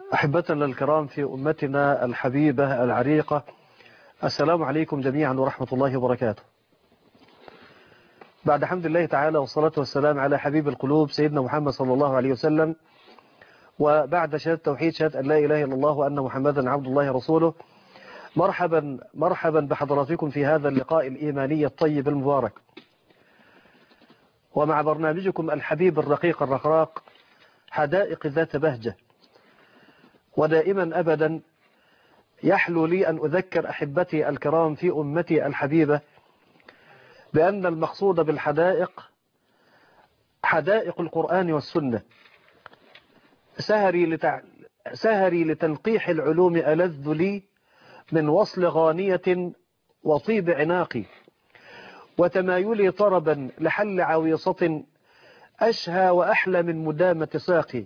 أحبتنا الكرام في أمتنا الحبيبة العريقة، السلام عليكم جميعا ورحمة الله وبركاته. بعد حمد الله تعالى والصلاة والسلام على حبيب القلوب سيدنا محمد صلى الله عليه وسلم، وبعد شهادة توحيد شهادة أن لا إله إلا الله وأن محمدا عبد الله رسوله، مرحبا بحضراتكم في هذا اللقاء الإيماني الطيب المبارك، ومع برنامجكم الحبيب الرقيق الرقراق حدائق ذات بهجة. ودائما أبدا يحلو لي أن أذكر أحبتي الكرام في أمتي الحبيبة بأن المقصود بالحدائق حدائق القرآن والسنة. سهري لتنقيح العلوم ألذ لي من وصل غانية وطيب عناقي، وتمايلي طربا لحل عويصة أشهى وأحلى من مدامة ساقي،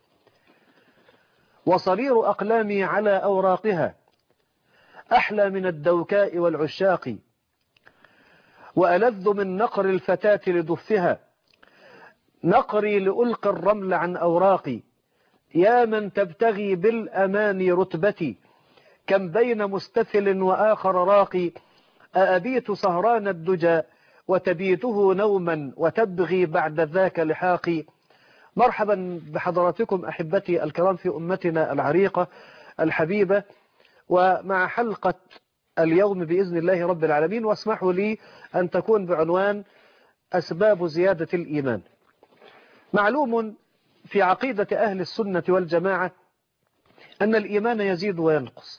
وصرير أقلامي على أوراقها أحلى من الدوكاء والعشاق، وألذ من نقر الفتاة لدفها نقري لألقي الرمل عن أوراقي. يا من تبتغي بالأمان رتبتي كم بين مستثل وآخر راقي، أأبيت سهران الدجى وتبيته نوما وتبغي بعد ذاك لحاقي. مرحبا بحضراتكم أحبتي الكرام في أمتنا العريقة الحبيبة، ومع حلقة اليوم بإذن الله رب العالمين، واسمحوا لي أن تكون بعنوان أسباب زيادة الإيمان. معلوم في عقيدة أهل السنة والجماعة أن الإيمان يزيد وينقص،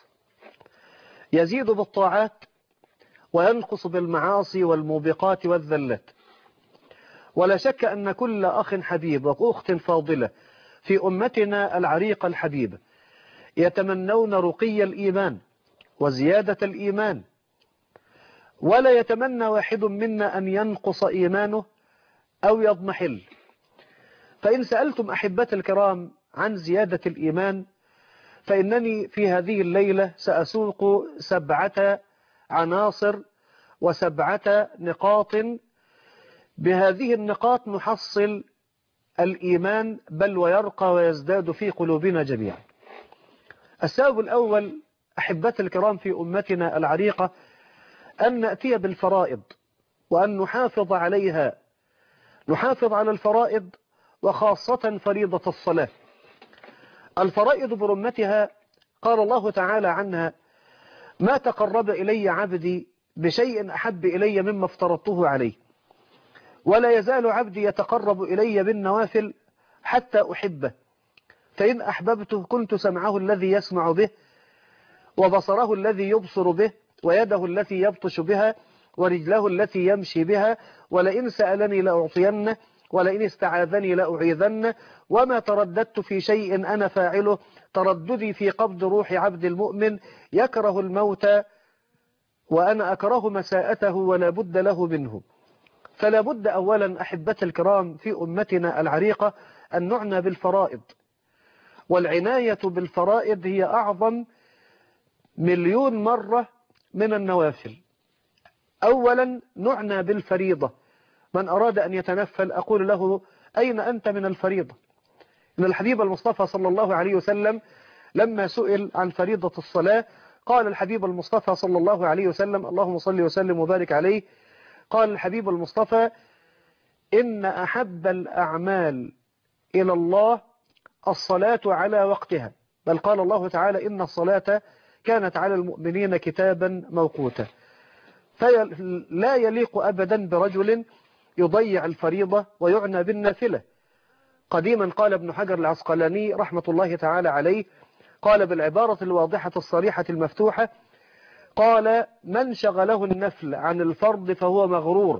يزيد بالطاعات وينقص بالمعاصي والموبقات والذلات. ولا شك أن كل أخ حبيب وأخت فاضلة في أمتنا العريقة الحبيبة يتمنون رقي الإيمان وزيادة الإيمان، ولا يتمنى واحد منا أن ينقص إيمانه أو يضمحل. فإن سألتم أحبة الكرام عن زيادة الإيمان، فإنني في هذه الليلة سأسوق 7 عناصر و7 نقاط، بهذه النقاط نحصل الإيمان بل ويرقى ويزداد في قلوبنا جميعا. السبب الأول أحبة الكرام في أمتنا العريقة أن نأتي بالفرائض وأن نحافظ عليها، نحافظ على الفرائض وخاصة فريضة الصلاة. الفرائض برمتها قال الله تعالى عنها: ما تقرب إلي عبدي بشيء أحب إلي مما افترضته عليه، ولا يزال عبدي يتقرب إلي بالنوافل حتى أحبه، فإن أحببته كنت سمعه الذي يسمع به، وبصره الذي يبصر به، ويده التي يبطش بها، ورجله التي يمشي بها، ولئن سألني لأعطينه، ولئن استعاذني لأعيذنه، وما ترددت في شيء أنا فاعله ترددي في قبض روح عبد المؤمن يكره الموت وأنا أكره مساءته ولا بد له منه. فلا بد أولا أحبة الكرام في أمتنا العريقة أن نعنى بالفرائض، والعناية بالفرائض هي أعظم 1,000,000 مرة من النوافل. أولا نعنى بالفريضة. من أراد أن يتنفل أقول له: أين أنت من الفريضة؟ إن الحبيب المصطفى صلى الله عليه وسلم لما سئل عن فريضة الصلاة قال الحبيب المصطفى صلى الله عليه وسلم: اللهم صل وسلم وبارك عليه، قال الحبيب المصطفى: إن أحب الأعمال إلى الله الصلاة على وقتها، بل قال الله تعالى: إن الصلاة كانت على المؤمنين كتابا موقوتا. فلا يليق أبدا برجل يضيع الفريضة ويعنى بالنافلة. قديما قال ابن حجر العسقلاني رحمة الله تعالى عليه، قال بالعبارة الواضحة الصريحة المفتوحة، قال: من شغله النفل عن الفرض فهو مغرور،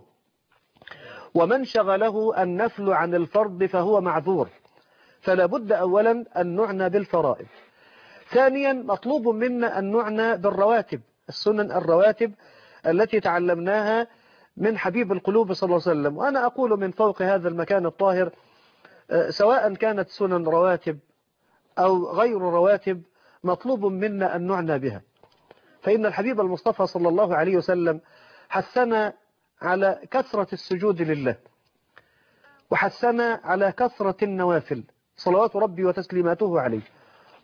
ومن شغله النفل عن الفرض فهو معذور. فلا بد أولا أن نعنى بالفرائض. ثانيا مطلوب منا أن نعنى بالرواتب، السنن الرواتب التي تعلمناها من حبيب القلوب صلى الله عليه وسلم. وأنا أقول من فوق هذا المكان الطاهر، سواء كانت سنن رواتب أو غير رواتب، مطلوب منا أن نعنى بها. فإن الحبيب المصطفى صلى الله عليه وسلم حثنا على كثرة السجود لله، وحثنا على كثرة النوافل صلوات ربي وتسليماته عليه،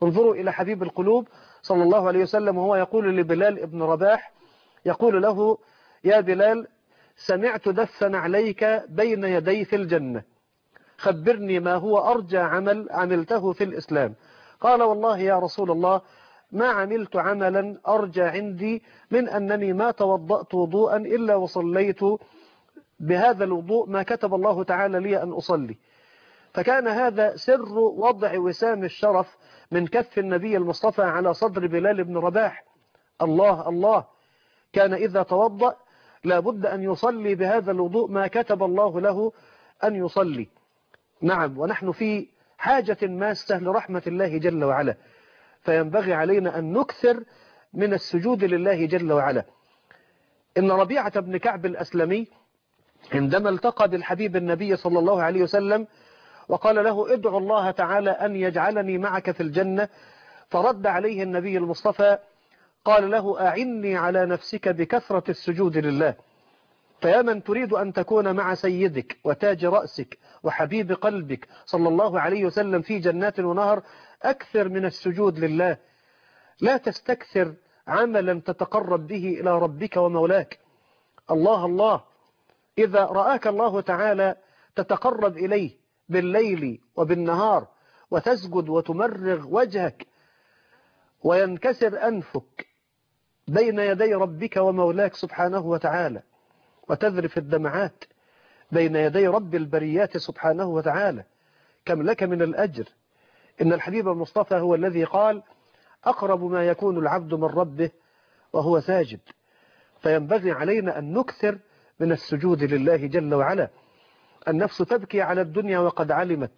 انظروا إلى حبيب القلوب صلى الله عليه وسلم وهو يقول لبلال ابن رباح، يقول له: يا بلال، سمعت دفا عليك بين يدي في الجنة، خبرني ما هو أرجى عمل عملته في الإسلام. قال: والله يا رسول الله، ما عملت عملا أرجى عندي من أنني ما توضأت وضوءا إلا وصليت بهذا الوضوء ما كتب الله تعالى لي أن أصلي. فكان هذا سر وضع وسام الشرف من كف النبي المصطفى على صدر بلال بن رباح. الله الله، كان إذا توضأ لابد أن يصلي بهذا الوضوء ما كتب الله له أن يصلي. نعم، ونحن في حاجة ماسة لرحمة الله جل وعلا، فينبغي علينا أن نكثر من السجود لله جل وعلا. إن ربيعة بن كعب الأسلمي عندما التقى بالحبيب النبي صلى الله عليه وسلم وقال له: ادعو الله تعالى أن يجعلني معك في الجنة، فرد عليه النبي المصطفى قال له: أعني على نفسك بكثرة السجود لله. فيا من تريد أن تكون مع سيدك وتاج رأسك وحبيب قلبك صلى الله عليه وسلم في جنات ونهر، أكثر من السجود لله. لا تستكثر عملا تتقرب به إلى ربك ومولاك. الله الله، إذا رآك الله تعالى تتقرب إليه بالليل وبالنهار وتسجد وتمرغ وجهك وينكسر أنفك بين يدي ربك ومولاك سبحانه وتعالى، وتذرف الدمعات بين يدي رب البريات سبحانه وتعالى، كم لك من الأجر. إن الحبيب المصطفى هو الذي قال: أقرب ما يكون العبد من ربه وهو ساجد. فينبغي علينا أن نكثر من السجود لله جل وعلا. النفس تبكي على الدنيا وقد علمت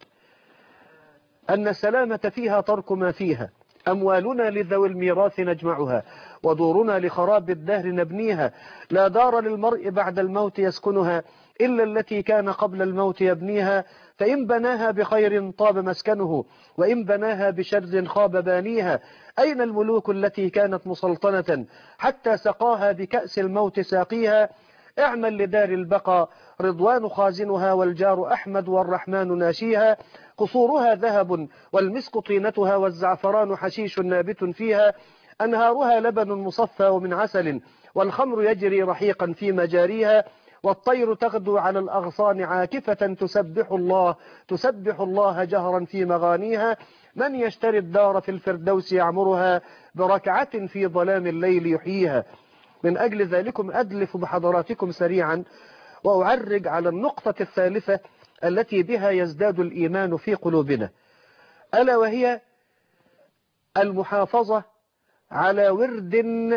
أن السلامة فيها ترك ما فيها. أموالنا لذوي الميراث نجمعها، ودورنا لخراب الدهر نبنيها. لا دار للمرء بعد الموت يسكنها إلا التي كان قبل الموت يبنيها. فإن بناها بخير طاب مسكنه، وإن بناها بشر خاب بانيها. أين الملوك التي كانت مسلطنة حتى سقاها بكأس الموت ساقيها؟ اعمل لدار البقاء رضوان خازنها، والجار أحمد والرحمن ناشيها. قصورها ذهب والمسك طينتها، والزعفران حشيش نابت فيها. أنهارها لبن مصفى ومن عسل، والخمر يجري رحيقا في مجاريها. والطير تغدو على الأغصان عاكفة تسبح الله جهرا في مغانيها. من يشتري الدار في الفردوس يعمرها، بركعة في ظلام الليل يحييها. من أجل ذلكم أدلف بحضراتكم سريعا وأعرج على النقطة الثالثة التي بها يزداد الإيمان في قلوبنا، ألا وهي المحافظة على ورد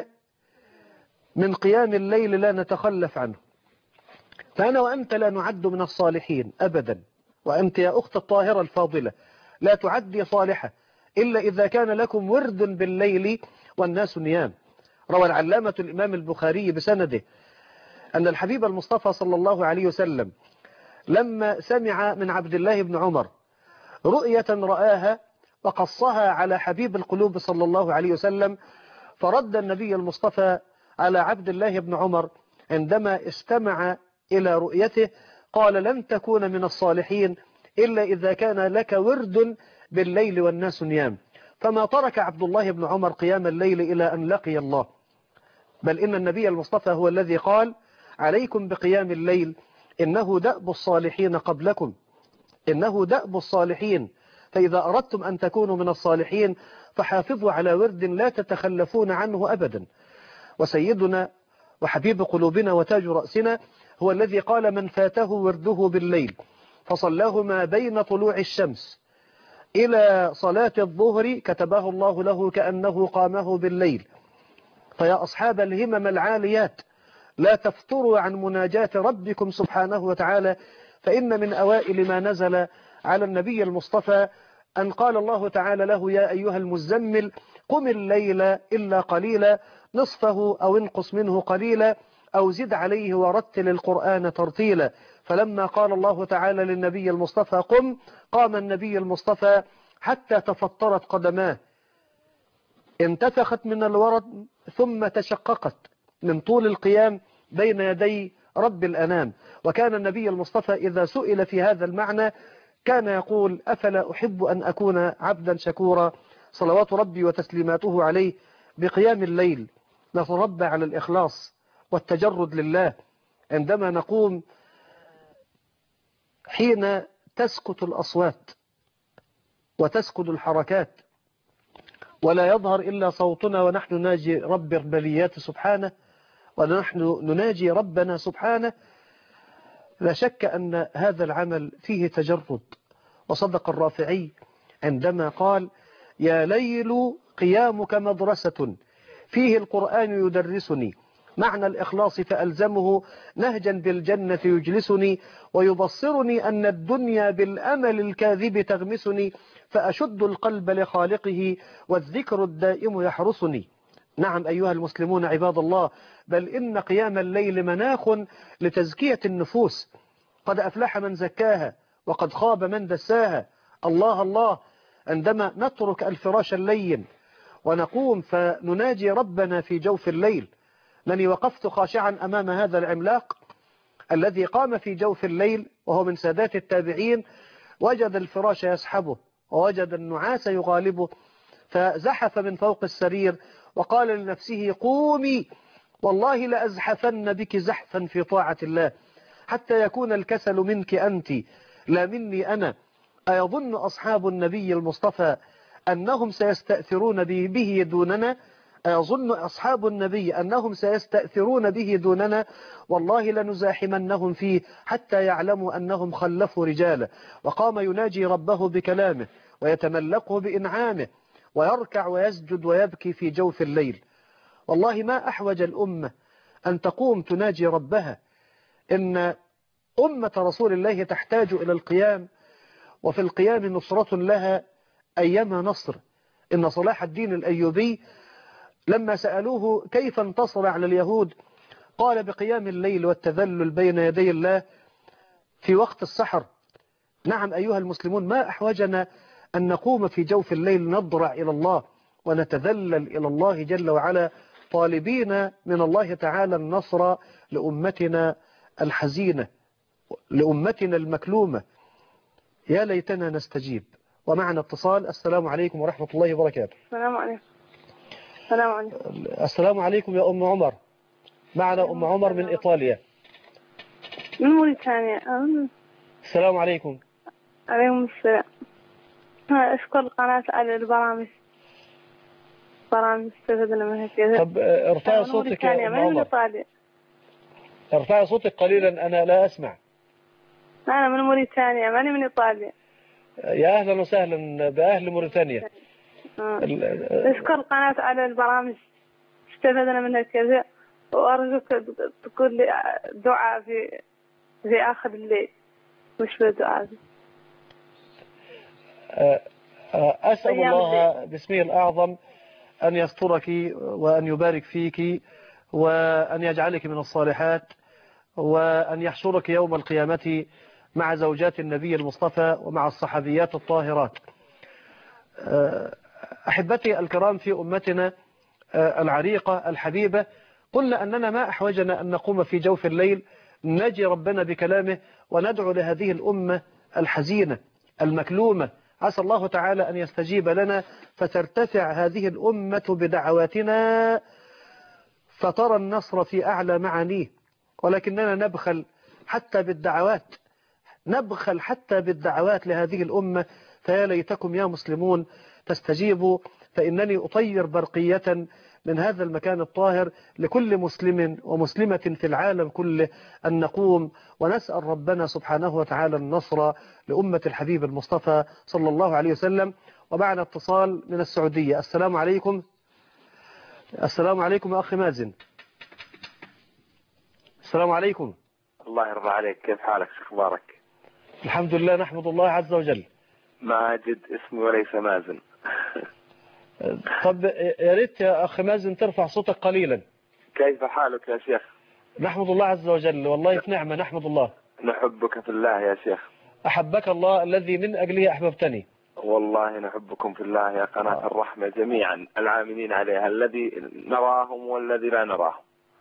من قيام الليل لا نتخلف عنه. فأنا وأنت لا نعد من الصالحين أبدا، وأنت يا أخت الطاهرة الفاضلة لا تعدي صالحة إلا إذا كان لكم ورد بالليل والناس نيام. روى العلامة الإمام البخاري بسنده أن الحبيب المصطفى صلى الله عليه وسلم لما سمع من عبد الله بن عمر رؤية رآها وقصها على حبيب القلوب صلى الله عليه وسلم، فرد النبي المصطفى على عبد الله بن عمر عندما استمع إلى رؤيته قال: لن تكون من الصالحين إلا إذا كان لك ورد بالليل والناس نيام. فما ترك عبد الله بن عمر قيام الليل إلى أن لقي الله، بل إن النبي المصطفى هو الذي قال: عليكم بقيام الليل، إنه دأب الصالحين قبلكم، إنه دأب الصالحين. فإذا أردتم أن تكونوا من الصالحين فحافظوا على ورد لا تتخلفون عنه أبدا. وسيدنا وحبيب قلوبنا وتاج رأسنا هو الذي قال: من فاته ورده بالليل فصلاه ما بين طلوع الشمس إلى صلاة الظهر كتبه الله له كأنه قامه بالليل. فيا أصحاب الهمم العاليات، لا تفتروا عن مناجاة ربكم سبحانه وتعالى، فإن من أوائل ما نزل على النبي المصطفى أن قال الله تعالى له: يا أيها المزمل قم الليل إلا قليلا، نصفه أو انقص منه قليلا، أو زد عليه ورتل القرآن ترتيلا. فلما قال الله تعالى للنبي المصطفى قم، قام النبي المصطفى حتى تفطرت قدماه، انتفخت من الورد ثم تشققت من طول القيام بين يدي رب الأنام. وكان النبي المصطفى إذا سئل في هذا المعنى كان يقول: أفلا أحب أن أكون عبدا شكورا، صلوات ربي وتسليماته عليه بقيام الليل نتربى على الإخلاص والتجرد لله عندما نقوم حين تسكت الأصوات وتسكت الحركات ولا يظهر إلا صوتنا ونحن نناجي رب البليات سبحانه ونحن نناجي ربنا سبحانه. لا شك أن هذا العمل فيه تجرد. وصدق الرافعي عندما قال: يا ليل قيامك مدرسة فيه القرآن يدرسني معنى الإخلاص فألزمه نهجا بالجنة يجلسني ويبصرني أن الدنيا بالأمل الكاذب تغمسني فأشد القلب لخالقه والذكر الدائم يحرسني. نعم أيها المسلمون عباد الله، بل إن قيام الليل مناخ لتزكية النفوس. قد أفلح من زكاها وقد خاب من دساها. الله الله، عندما نترك الفراش اللين ونقوم فنناجي ربنا في جوف الليل. لاني وقفت خاشعا أمام هذا العملاق الذي قام في جوف الليل وهو من سادات التابعين، وجد الفراش يسحبه ووجد النعاس يغالبه فزحف من فوق السرير وقال لنفسه: قومي والله لأزحفن بك زحفا في طاعة الله حتى يكون الكسل منك أنت لا مني أنا. أيظن أصحاب النبي المصطفى أنهم سيستأثرون به دوننا؟ أيظن أصحاب النبي أنهم سيستأثرون به دوننا؟ والله لنزاحمنهم فيه حتى يعلموا أنهم خلفوا رجالا. وقام يناجي ربه بكلامه ويتملقه بإنعامه ويركع ويسجد ويبكي في جوف الليل. والله ما أحوج الأمة أن تقوم تناجي ربها. إن أمة رسول الله تحتاج إلى القيام، وفي القيام نصرة لها أيما نصر. إن صلاح الدين الأيوبي لما سألوه كيف انتصر على اليهود قال: بقيام الليل والتذلل بين يدي الله في وقت السحر. نعم أيها المسلمون، ما أحوجنا أن نقوم في جوف الليل نضرع إلى الله ونتذلل إلى الله جل وعلا طالبين من الله تعالى النصر لأمتنا الحزينة، لأمتنا المكلومة. يا ليتنا نستجيب. ومعنا اتصال. السلام عليكم ورحمة الله وبركاته. السلام عليكم. السلام عليكم. السلام عليكم يا أم عمر. معنا أم عمر من إيطاليا. من موريتانيا. السلام عليكم. عليكم السلام. أشكر القناة على البرامج استفدنا منها كثير. طب ارفعي صوتك يا أم عمر. ارفعي صوتك قليلا، أنا لا أسمع. أنا من موريتانيا، ماني من إيطاليا. يا أهلا وسهلا بأهل موريتانيا. أشكر القناة على البرامج استفدنا منها كثير، وأرجوك تقول لي دعاء في آخر الليل. مش في دعاء. أسأل الله باسمه الأعظم أن يسترك وأن يبارك فيك وأن يجعلك من الصالحات وأن يحشرك يوم القيامة مع زوجات النبي المصطفى ومع الصحابيات الطاهرات. أحبتي الكرام، في أمتنا العريقة الحبيبة قلنا أننا ما أحوجنا أن نقوم في جوف الليل نجي ربنا بكلامه وندعو لهذه الأمة الحزينة المكلومة. عسى الله تعالى أن يستجيب لنا فترتفع هذه الأمة بدعواتنا فترى النصر في أعلى معانيه. ولكننا نبخل حتى بالدعوات لهذه الأمة. فيا ليتكم يا مسلمون تستجيبوا، فإنني أطير برقية من هذا المكان الطاهر لكل مسلم ومسلمة في العالم كله أن نقوم ونسأل ربنا سبحانه وتعالى النصر لأمة الحبيب المصطفى صلى الله عليه وسلم. ومعنا اتصال من السعودية. السلام عليكم. السلام عليكم يا أخي مازن. السلام عليكم. الله يرضى عليك، كيف حالك؟ شو اخبارك؟ الحمد لله، نحمد الله عز وجل. ماجد اسمي وليس مازن. طب يا ريت يا أخي مازن ترفع صوتك قليلا. كيف حالك يا شيخ؟ نحمد الله عز وجل، والله في نعمة نحمد الله. نحبك في الله يا شيخ. أحبك الله الذي من أجله أحببتني. والله نحبكم في الله يا قناة الرحمة جميعا العاملين عليها، الذي نراهم والذي لا نراهم.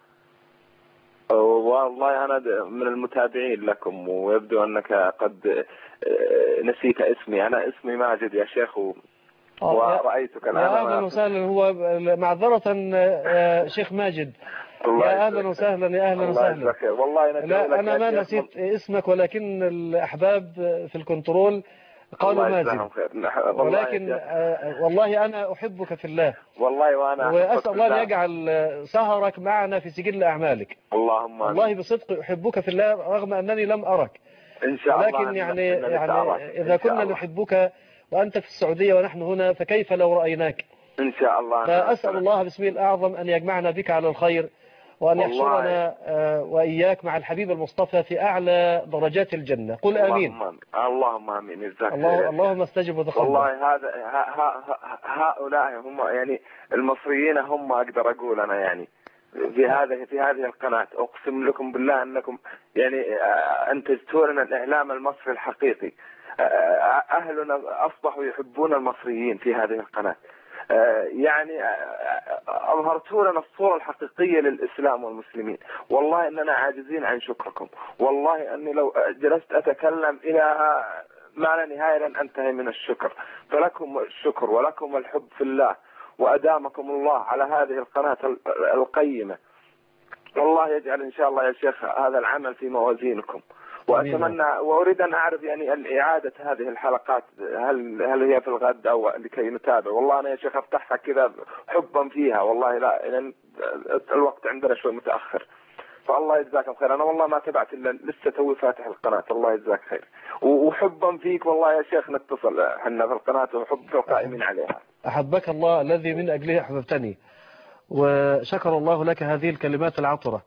والله أنا من المتابعين لكم، ويبدو أنك قد نسيت اسمي. أنا اسمي ماجد يا شيخ، ورأيتك الآن. يا أهلا وسهلا. هو معذرة شيخ ماجد، يا أهلا وسهلا، يا أهلا وسهلا. والله لا أنا ما نسيت اسمك، ولكن الأحباب في الكنترول قالوا ماجد، ولكن والله أنا أحبك في الله، والله وأنا وأسأل الله أن يجعل سهرك معنا في سجل أعمالك. اللهم آمين. والله بصدق أحبك في الله رغم أنني لم أرك، إن شاء الله. ولكن يعني إذا كنا نحبك وأنت في السعودية ونحن هنا فكيف لو رأيناك؟ إن شاء الله. فأسأل الله باسمه الأعظم أن يجمعنا بك على الخير، وأن يحشرنا وإياك مع الحبيب المصطفى في أعلى درجات الجنة. قل آمين. اللهم آمين. اللهم استجب وتقبل. والله هؤلاء هم يعني المصريين، هم أقدر أقول أنا يعني في هذه القناة أقسم لكم بالله أنكم يعني أنتجتوا لنا الإعلام المصري الحقيقي. أهلنا أصبحوا يحبون المصريين في هذه القناة. يعني أظهرتوا لنا الصورة الحقيقية للإسلام والمسلمين. والله إننا عاجزين عن شكركم. والله أني لو جلست أتكلم إلى ما لا نهاية لن أنتهي من الشكر. فلكم الشكر ولكم الحب في الله، وأدامكم الله على هذه القناة القيمة. والله يجعل إن شاء الله يا شيخ هذا العمل في موازينكم. وأتمنى وأريد أن أعرف يعني إعادة هذه الحلقات هل هي في الغد أو لكي نتابع. والله أنا يا شيخ أفتحها كذا حبا فيها، والله لا لأن الوقت عندنا شوي متأخر. فالله يجزاكم خير. أنا والله ما تبعت إلا لسه توي فاتح القناة. الله يجزاك خير وحبا فيك والله يا شيخ. نتصل احنا في القناة وحب في القائمين عليها. أحبك الله الذي من أجله أحببتني، وشكر الله لك هذه الكلمات العطرة،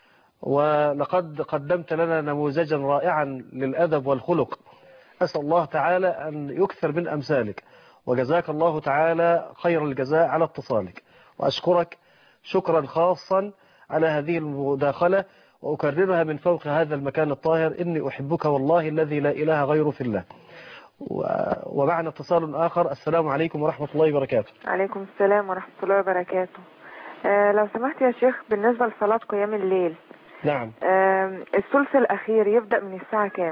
ولقد قدمت لنا نموذجا رائعا للأدب والخلق. أسأل الله تعالى أن يكثر من أمثالك، وجزاك الله تعالى خير الجزاء على اتصالك، وأشكرك شكرا خاصا على هذه المداخلة، وأكررها من فوق هذا المكان الطاهر: إني أحبك والله الذي لا إله غيره في الله. ومعنا اتصال آخر. السلام عليكم ورحمة الله وبركاته. عليكم السلام ورحمة الله وبركاته. لو سمحت يا شيخ، بالنسبة لصلاة قيام الليل، نعم، الثلث الأخير يبدأ من الساعة كام؟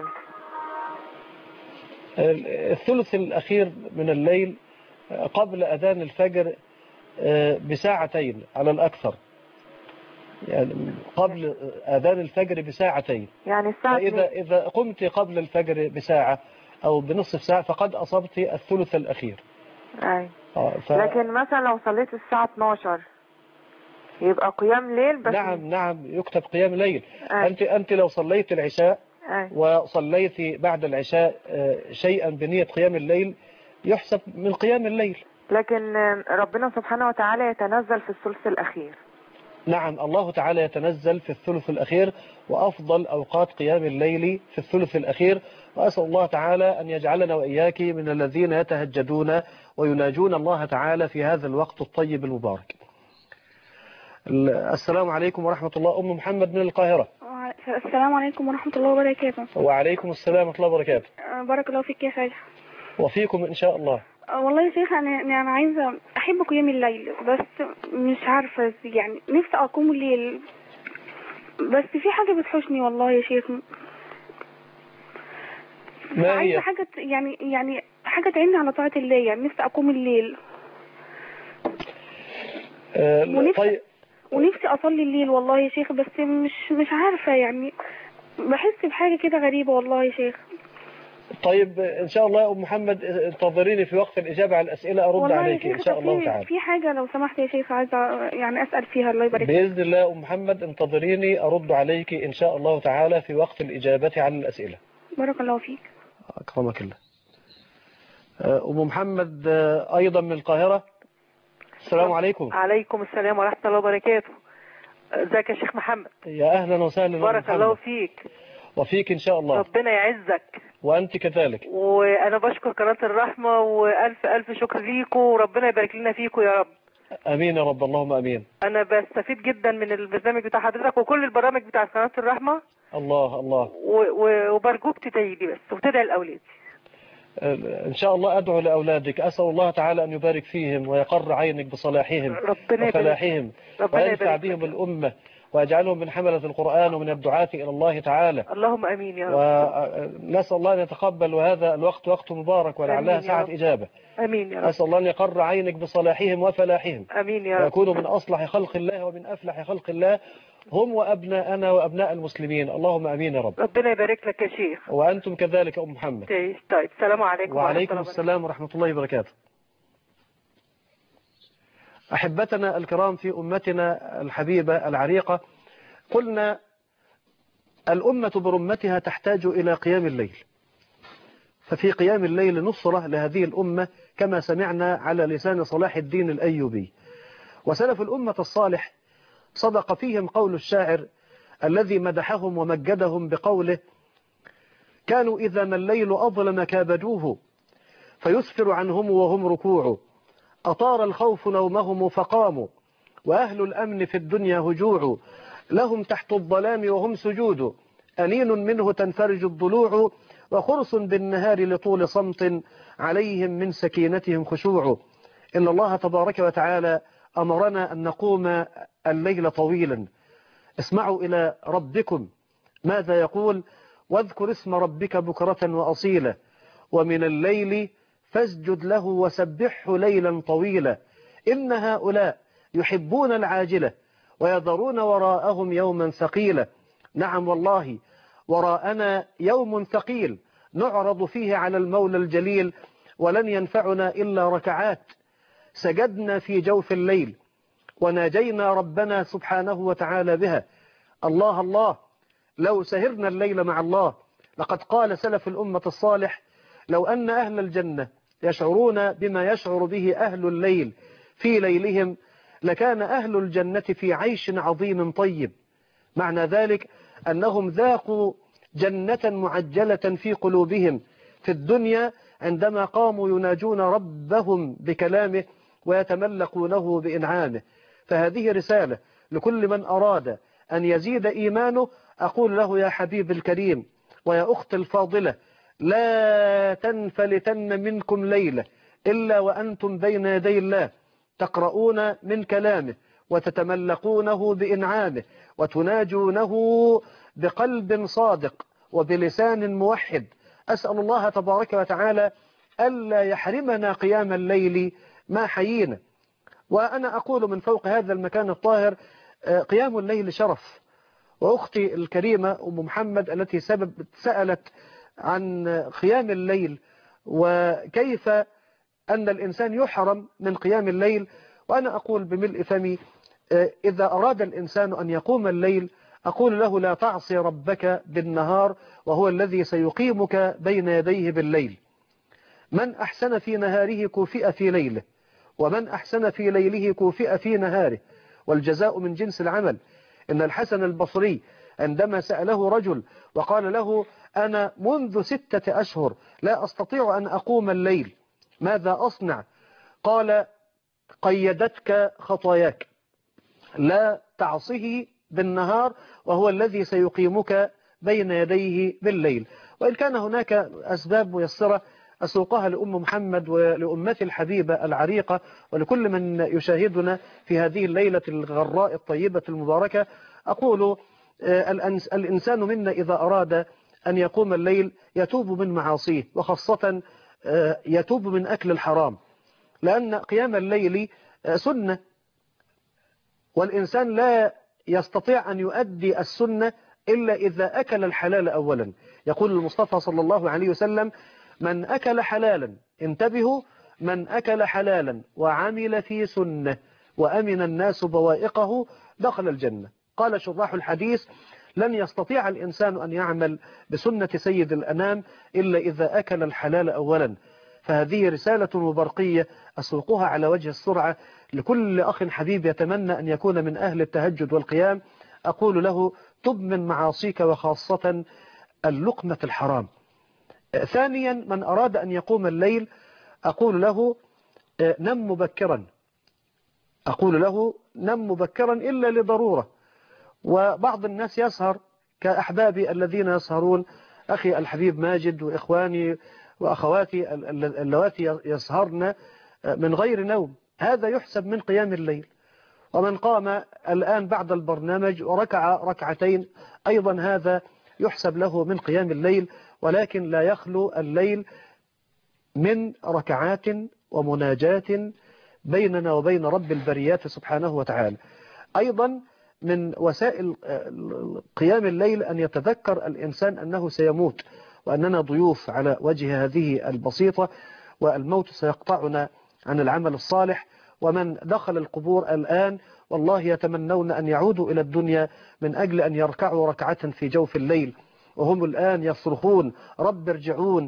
الثلث الأخير من الليل قبل أذان الفجر بساعتين على الأكثر، يعني قبل أذان الفجر بساعتين. يعني الساعة إذا قمت قبل الفجر بساعة أو بنصف ساعة فقد أصبت الثلث الأخير. أي. لكن مثلا لو صليت الساعة 12 يبقى قيام ليل بس. نعم يكتب قيام ليل. أنت لو صليت العشاء وصليت بعد العشاء شيئا بنية قيام الليل يحسب من قيام الليل. لكن ربنا سبحانه وتعالى يتنزل في الثلث الأخير. نعم، الله تعالى يتنزل في الثلث الأخير، وأفضل أوقات قيام الليل في الثلث الأخير. وأسأل الله تعالى أن يجعلنا وإياك من الذين يتهجدون ويناجون الله تعالى في هذا الوقت الطيب المبارك. السلام عليكم ورحمة الله. أم محمد من القاهرة. السلام عليكم ورحمة الله وبركاته. وعليكم السلام ورحمة الله وبركاته. بارك الله فيك يا شيخ. وفيكم إن شاء الله. والله يا شيخ أنا عايزة أحب قيام الليل، بس مش عارفة يعني نفسي أقوم الليل، بس في حاجة بتحوشني والله يا شيخ. ما هي؟ عايزة حاجة يعني حاجة تعيني على طاعة الله، يعني نفسي أقوم الليل. طيب. ونفسي أصلي الليل والله يا شيخ، بس مش عارفة، يعني بحس بحاجة كده غريبة والله يا شيخ. طيب إن شاء الله يا أم محمد انتظريني في وقت الإجابة على الأسئلة أرد عليك إن شاء الله تعالى. في حاجة لو سمحت يا شيخ عايزة يعني أسأل فيها. الله يبارك بإذن الله يا أم محمد انتظريني أرد عليك إن شاء الله تعالى في وقت الإجابة على الأسئلة. بارك الله فيك. أكرمك الله. أم محمد أيضا من القاهرة. السلام عليكم. عليكم السلام ورحمة الله وبركاته. ازيك يا شيخ محمد؟ يا أهلا وسهلا. بارك الله فيك. وفيك إن شاء الله. ربنا يعزك. وأنت كذلك. وأنا بشكر قناة الرحمة، وألف ألف شكر ليكم، وربنا يبارك لنا فيكم يا رب. أمين يا رب، اللهم أمين. أنا بستفيد جدا من البرنامج بتاع حضرتك وكل البرامج بتاع قناة الرحمة. الله. وبرجوك تدعي لي بس وتدعي لأولادي. إن شاء الله أدعو لأولادك، أسأل الله تعالى أن يبارك فيهم ويقر عينك بصلاحهم وفلاحهم، وينفع بهم الأمة ويجعلهم من حملة القرآن ومن الدعاة إلى الله تعالى. اللهم أمين يا رب. ونسأل الله أن يتقبل، وهذا الوقت وقت مبارك ولعلها ساعة إجابة. أمين يا رب. أسأل الله أن يقر عينك بصلاحهم وفلاحهم. أمين يا رب. ويكونوا من أصلح خلق الله ومن أفلح خلق الله هم وأبناءنا وأبناء المسلمين. اللهم أمين يا رب. ربنا يبارك لك يا شيخ. وأنتم كذلك أم محمد. طيب السلام عليكم. وعليكم السلام ورحمة الله وبركاته. أحبتنا الكرام في أمتنا الحبيبة العريقة، قلنا الأمة برمتها تحتاج إلى قيام الليل، ففي قيام الليل نصرة لهذه الأمة كما سمعنا على لسان صلاح الدين الأيوبي. وسلف الأمة الصالح صدق فيهم قول الشاعر الذي مدحهم ومجدهم بقوله: كانوا إذا ما الليل أظلم كابدوه فيسفر عنهم وهم ركوع، أطار الخوف نومهم فقاموا وأهل الأمن في الدنيا هجوع، لهم تحت الظلام وهم سجود، أنين منه تنفرج الضلوع، وخرص بالنهار لطول صمت عليهم من سكينتهم خشوع. إن الله تبارك وتعالى أمرنا أن نقوم الليل طويلا. اسمعوا إلى ربكم ماذا يقول: واذكر اسم ربك بكرة وأصيلا ومن الليل فاسجد له وسبحه ليلا طويلا إن هؤلاء يحبون العاجلة ويذرون وراءهم يوما ثقيلا. نعم والله وراءنا يوم ثقيل نعرض فيه على المولى الجليل، ولن ينفعنا إلا ركعات سجدنا في جوف الليل وناجينا ربنا سبحانه وتعالى بها. الله الله لو سهرنا الليل مع الله. لقد قال سلف الأمة الصالح: لو أن أهل الجنة يشعرون بما يشعر به أهل الليل في ليلهم لكان أهل الجنة في عيش عظيم طيب. معنى ذلك أنهم ذاقوا جنة معجلة في قلوبهم في الدنيا عندما قاموا يناجون ربهم بكلامه ويتملقونه بإنعامه. فهذه رسالة لكل من أراد أن يزيد إيمانه. أقول له: يا حبيب الكريم ويا أخت الفاضلة، لا تنفلتن منكم ليلة إلا وأنتم بين يدي الله تقرؤون من كلامه وتتملقونه بإنعامه وتناجونه بقلب صادق وبلسان موحد. أسأل الله تبارك وتعالى ألا يحرمنا قيام الليل ما حيينا. وأنا أقول من فوق هذا المكان الطاهر: قيام الليل شرف. وأختي الكريمة أم محمد التي سألت عن قيام الليل وكيف أن الإنسان يحرم من قيام الليل، وأنا أقول بملء فمي: إذا أراد الإنسان أن يقوم الليل أقول له: لا تعصي ربك بالنهار وهو الذي سيقيمك بين يديه بالليل. من أحسن في نهاره كوفئ في ليله، ومن أحسن في ليله كوفئ في نهاره، والجزاء من جنس العمل. إن الحسن البصري عندما سأله رجل وقال له: أنا منذ 6 أشهر لا أستطيع أن أقوم الليل، ماذا أصنع؟ قال: قيدتك خطاياك، لا تعصه بالنهار وهو الذي سيقيمك بين يديه بالليل. وإن كان هناك أسباب ميسرة أسوقها لأم محمد ولأمتي الحبيبة العريقة ولكل من يشاهدنا في هذه الليلة الغراء الطيبة المباركة، أقول: الإنسان منا إذا أراد أن يقوم الليل يتوب من معاصيه، وخاصة يتوب من أكل الحرام، لأن قيام الليل سنة، والإنسان لا يستطيع أن يؤدي السنة إلا إذا أكل الحلال أولا. يقول المصطفى صلى الله عليه وسلم: من أكل حلالا، انتبهوا، من أكل حلالا وعمل في سنة وأمن الناس بوائقه دخل الجنة. قال شراح الحديث: لن يستطيع الإنسان أن يعمل بسنة سيد الأنام إلا إذا أكل الحلال أولا. فهذه رسالة مبارقية أسوقها على وجه السرعة لكل أخ حبيب يتمنى أن يكون من أهل التهجد والقيام. أقول له: تب من معاصيك، وخاصة اللقمة الحرام. ثانيا، من أراد أن يقوم الليل أقول له: نم مبكرا. أقول له: نم مبكرا إلا لضرورة. وبعض الناس يسهر كأحبابي الذين يسهرون، أخي الحبيب ماجد وإخواني وأخواتي اللواتي يسهرن من غير نوم، هذا يحسب من قيام الليل. ومن قام الآن بعد البرنامج وركع ركعتين أيضا هذا يحسب له من قيام الليل، ولكن لا يخلو الليل من ركعات ومناجات بيننا وبين رب البريات سبحانه وتعالى. أيضا من وسائل قيام الليل أن يتذكر الإنسان أنه سيموت، وأننا ضيوف على وجه هذه البسيطة، والموت سيقطعنا عن العمل الصالح. ومن دخل القبور الآن والله يتمنون أن يعودوا إلى الدنيا من أجل أن يركعوا ركعة في جوف الليل، وهم الآن يصرخون رب ارجعون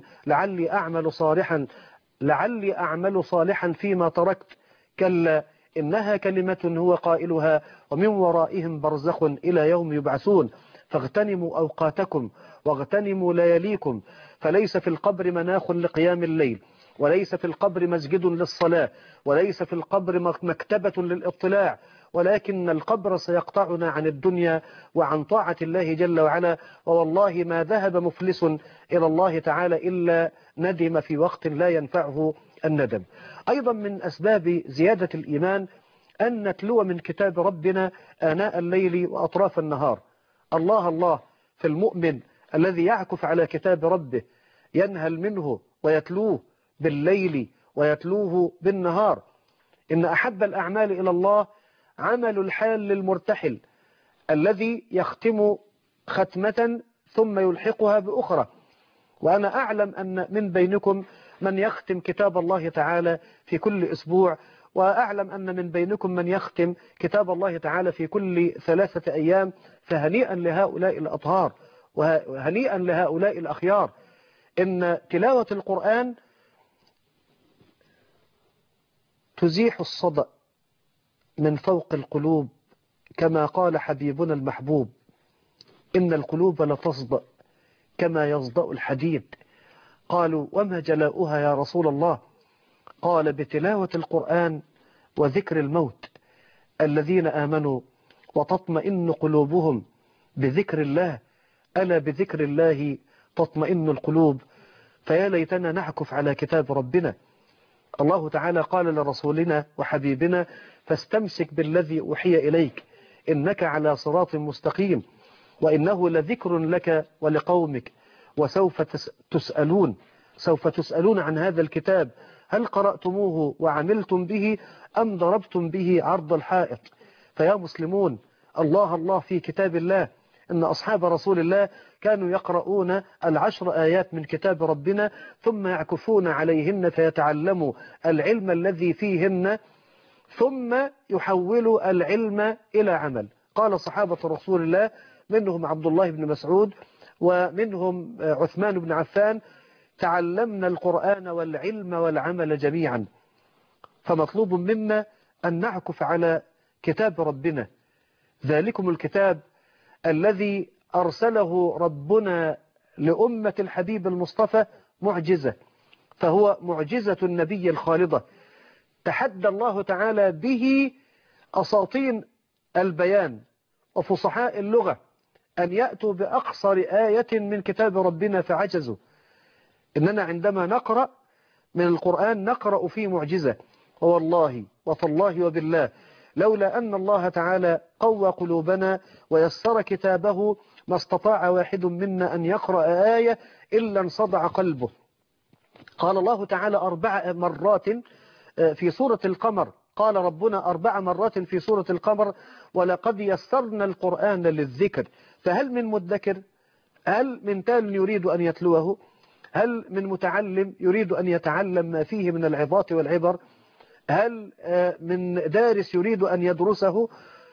لعلي أعمل صالحا فيما تركت، كلا إنها كلمة هو قائلها ومن ورائهم برزخ إلى يوم يبعثون، فاغتنموا أوقاتكم واغتنموا لياليكم، فليس في القبر مناخ لقيام الليل، وليس في القبر مسجد للصلاة، وليس في القبر مكتبة للإطلاع، ولكن القبر سيقطعنا عن الدنيا وعن طاعة الله جل وعلا. ووالله ما ذهب مفلس إلى الله تعالى إلا ندم في وقت لا ينفعه الندم. أيضا من أسباب زيادة الإيمان أن نتلو من كتاب ربنا آناء الليل وأطراف النهار. الله الله في المؤمن الذي يعكف على كتاب ربه، ينهل منه ويتلوه بالليل ويتلوه بالنهار. إن أحب الأعمال إلى الله عمل الحال للمرتحل الذي يختم ختمة ثم يلحقها بأخرى. وأنا أعلم أن من بينكم من يختم كتاب الله تعالى في كل أسبوع، وأعلم أن من بينكم من يختم كتاب الله تعالى في كل 3 أيام، فهنيئا لهؤلاء الأطهار وهنيئا لهؤلاء الأخيار. إن تلاوة القرآن تزيح الصدأ من فوق القلوب، كما قال حبيبنا المحبوب إن القلوب لتصدأ كما يصدأ الحديد. قالوا وما جلاؤها يا رسول الله؟ قال بتلاوة القرآن وذكر الموت، الذين آمنوا وتطمئن قلوبهم بذكر الله، ألا بذكر الله تطمئن القلوب. فيا ليتنا نعكف على كتاب ربنا. الله تعالى قال لرسولنا وحبيبنا فاستمسك بالذي أوحي إليك إنك على صراط مستقيم وإنه لذكر لك ولقومك وسوف تسألون عن هذا الكتاب هل قرأتموه وعملتم به أم ضربتم به عرض الحائط. فيا مسلمون الله الله في كتاب الله. إن أصحاب رسول الله كانوا يقرؤون 10 آيات من كتاب ربنا ثم يعكفون عليهن فيتعلموا العلم الذي فيهن ثم يحولوا العلم إلى عمل. قال صحابة رسول الله منهم عبد الله بن مسعود ومنهم عثمان بن عفان تعلمنا القرآن والعلم والعمل جميعا. فمطلوب منا أن نعكف على كتاب ربنا، ذلكم الكتاب الذي أرسله ربنا لأمة الحبيب المصطفى معجزة، فهو معجزة النبي الخالدة تحدى الله تعالى به أساطين البيان وفصحاء اللغة أن يأتوا بأقصر آية من كتاب ربنا فعجزوا. إننا عندما نقرأ من القرآن نقرأ فيه معجزة. والله وفالله وبالله لولا أن الله تعالى قوى قلوبنا ويسر كتابه ما استطاع واحد منا أن يقرأ آية إلا انصدع قلبه. قال الله تعالى 4 مرات في سورة القمر، قال ربنا 4 مرات في سورة القمر ولقد يسرنا القرآن للذكر فهل من مدكر؟ هل من تال يريد أن يتلوه؟ هل من متعلم يريد أن يتعلم ما فيه من العظات والعبر؟ هل من دارس يريد أن يدرسه؟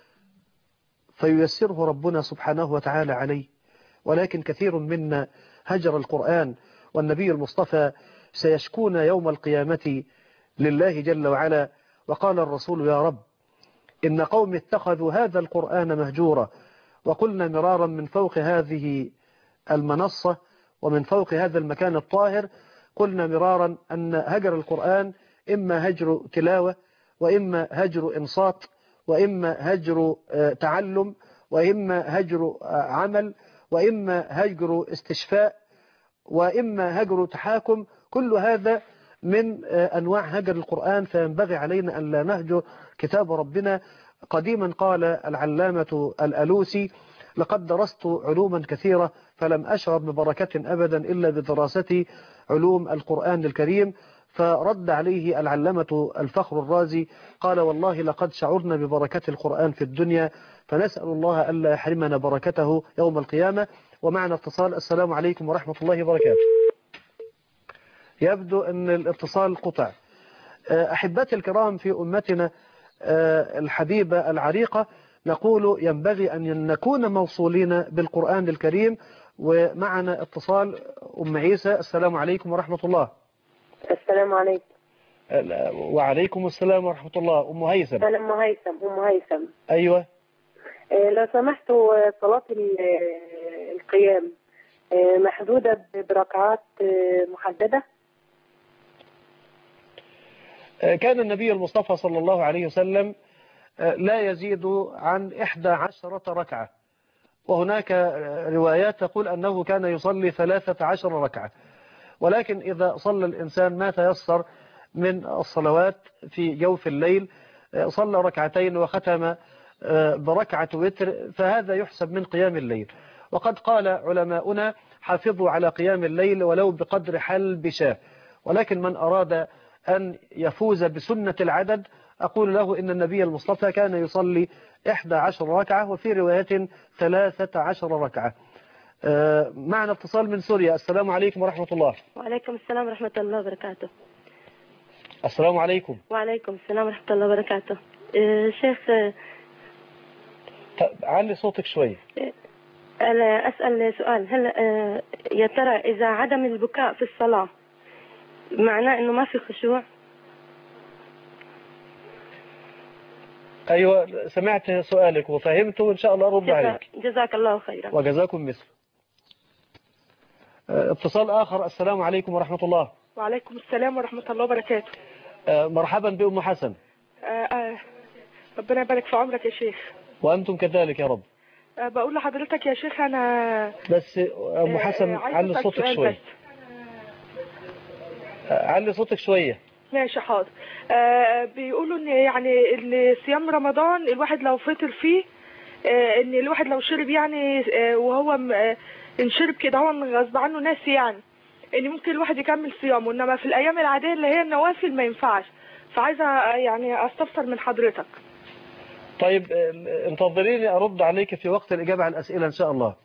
فييسره ربنا سبحانه وتعالى عليه. ولكن كثير منا هجر القرآن، والنبي المصطفى سيشكون يوم القيامة لله جل وعلا. وقال الرسول يا رب إن قوم اتخذوا هذا القرآن مهجورا. وقلنا مرارا من فوق هذه المنصة ومن فوق هذا المكان الطاهر، قلنا مرارا أن هجر القرآن إما هجر تلاوة وإما هجر إنصات وإما هجر تعلم وإما هجر عمل وإما هجر استشفاء وإما هجر تحاكم. كل هذا من أنواع هجر القرآن، فينبغي علينا أن لا نهجر كتاب ربنا. قديما قال العلامة الألوسي: لقد درست علوما كثيرة فلم أشعر ببركة أبدا إلا بدراستي علوم القرآن الكريم. فرد عليه العلامة الفخر الرازي قال: والله لقد شعرنا ببركة القرآن في الدنيا، فنسأل الله ألا يحرمنا بركته يوم القيامة. ومعنا اتصال. السلام عليكم ورحمة الله وبركاته. يبدو أن الاتصال قطع. أحبتي الكرام، في أمتنا الحبيبة العريقة نقول ينبغي أن نكون موصولين بالقرآن الكريم. ومعنا اتصال. أم عيسى، السلام عليكم ورحمة الله. السلام عليكم. وعليكم السلام ورحمة الله. أم هيثم. أنا أم هيثم. أيوة. لو سمحتوا، صلاة القيام محدودة بركعات محددة؟ كان النبي المصطفى صلى الله عليه وسلم لا يزيد عن 11 ركعة، وهناك روايات تقول أنه كان يصلي 13 ركعة. ولكن إذا صلى الإنسان ما تيسر من الصلوات في جوف الليل، صلى ركعتين وختم بركعة وتر، فهذا يحسب من قيام الليل. وقد قال علماؤنا: حافظوا على قيام الليل ولو بقدر حلب شاة. ولكن من أراد أن يفوز بسنة العدد أقول له إن النبي المصطفى كان يصلي 11 ركعة، وفي رواية 13 ركعة. معنا اتصال من سوريا. السلام عليكم ورحمة الله. وعليكم السلام ورحمة الله وبركاته. السلام عليكم. وعليكم السلام ورحمة الله وبركاته. شيخ، علي صوتك شوي. أنا أسأل سؤال. هل يا ترى إذا عدم البكاء في الصلاة معناه إنه ما في خشوع؟ أيوة، سمعت سؤالك وفهمته، وإن شاء الله أرد عليك. جزاك الله خيرا. وجزاكم مثل. اتصال آخر. السلام عليكم ورحمة الله. وعليكم السلام ورحمة الله وبركاته. مرحبا بأم حسن. ربنا يبارك في عمرك يا شيخ. وأنتم كذلك يا رب. بقول لحضرتك يا شيخ، أنا بس أم حسن علي صوتك شوية. علي صوتك شوية. ماشي، حاضر. بيقولوا ان يعني ان صيام رمضان الواحد لو فطر فيه، ان الواحد لو شرب يعني وهو انشرب كده هو غصب عنه ناسي، يعني ان ممكن الواحد يكمل صيامه، انما في الايام العاديه اللي هي النوافل ما ينفعش. فعايزه يعني استفسر من حضرتك. طيب انتظريني أرد عليك في وقت الإجابة على الأسئلة إن شاء الله.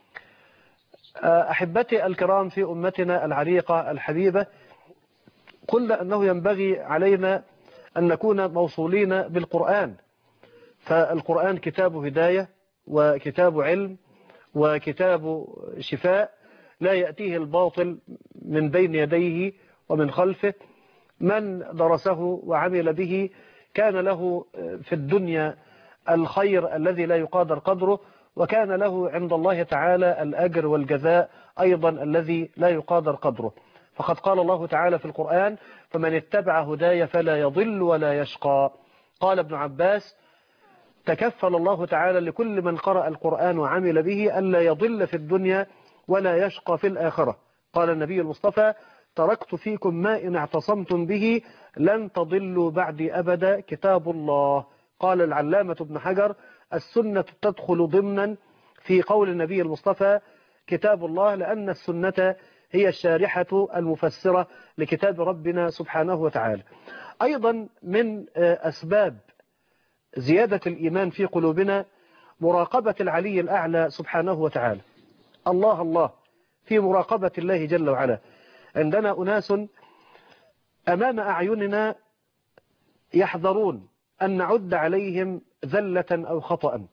أحبتي الكرام، في أمتنا العريقة الحبيبة قلنا أنه ينبغي علينا أن نكون موصولين بالقرآن. فالقرآن كتاب هداية وكتاب علم وكتاب شفاء، لا يأتيه الباطل من بين يديه ومن خلفه. من درسه وعمل به كان له في الدنيا الخير الذي لا يقادر قدره، وكان له عند الله تعالى الأجر والجزاء أيضا الذي لا يقادر قدره. فقد قال الله تعالى في القرآن: فمن اتبع هداي فلا يضل ولا يشقى. قال ابن عباس: تكفل الله تعالى لكل من قرأ القرآن وعمل به ألا يضل في الدنيا ولا يشقى في الآخرة. قال النبي المصطفى: تركت فيكم ما إن اعتصمتم به لن تضلوا بعدي أبدا، كتاب الله. قال العلامة ابن حجر: السنة تدخل ضمنا في قول النبي المصطفى كتاب الله، لأن السنة هي الشارحة المفسرة لكتاب ربنا سبحانه وتعالى. أيضا من أسباب زيادة الإيمان في قلوبنا مراقبة العلي الأعلى سبحانه وتعالى. الله الله في مراقبة الله جل وعلا. عندنا أناس أمام أعيننا يحذرون أن نعد عليهم ذلة أو خطأ،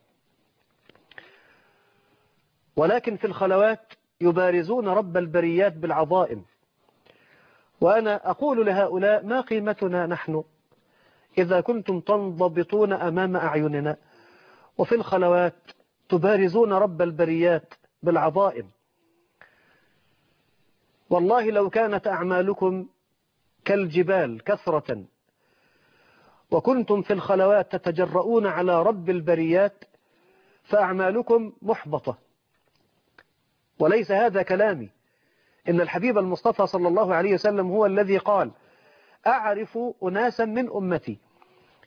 ولكن في الخلوات يبارزون رب البريات بالعظائم. وأنا أقول لهؤلاء: ما قيمتنا نحن إذا كنتم تنضبطون أمام أعيننا وفي الخلوات تبارزون رب البريات بالعظائم؟ والله لو كانت أعمالكم كالجبال كثرة وكنتم في الخلوات تتجرؤون على رب البريات فأعمالكم محبطة. وليس هذا كلامي، إن الحبيب المصطفى صلى الله عليه وسلم هو الذي قال: أعرف أناسا من أمتي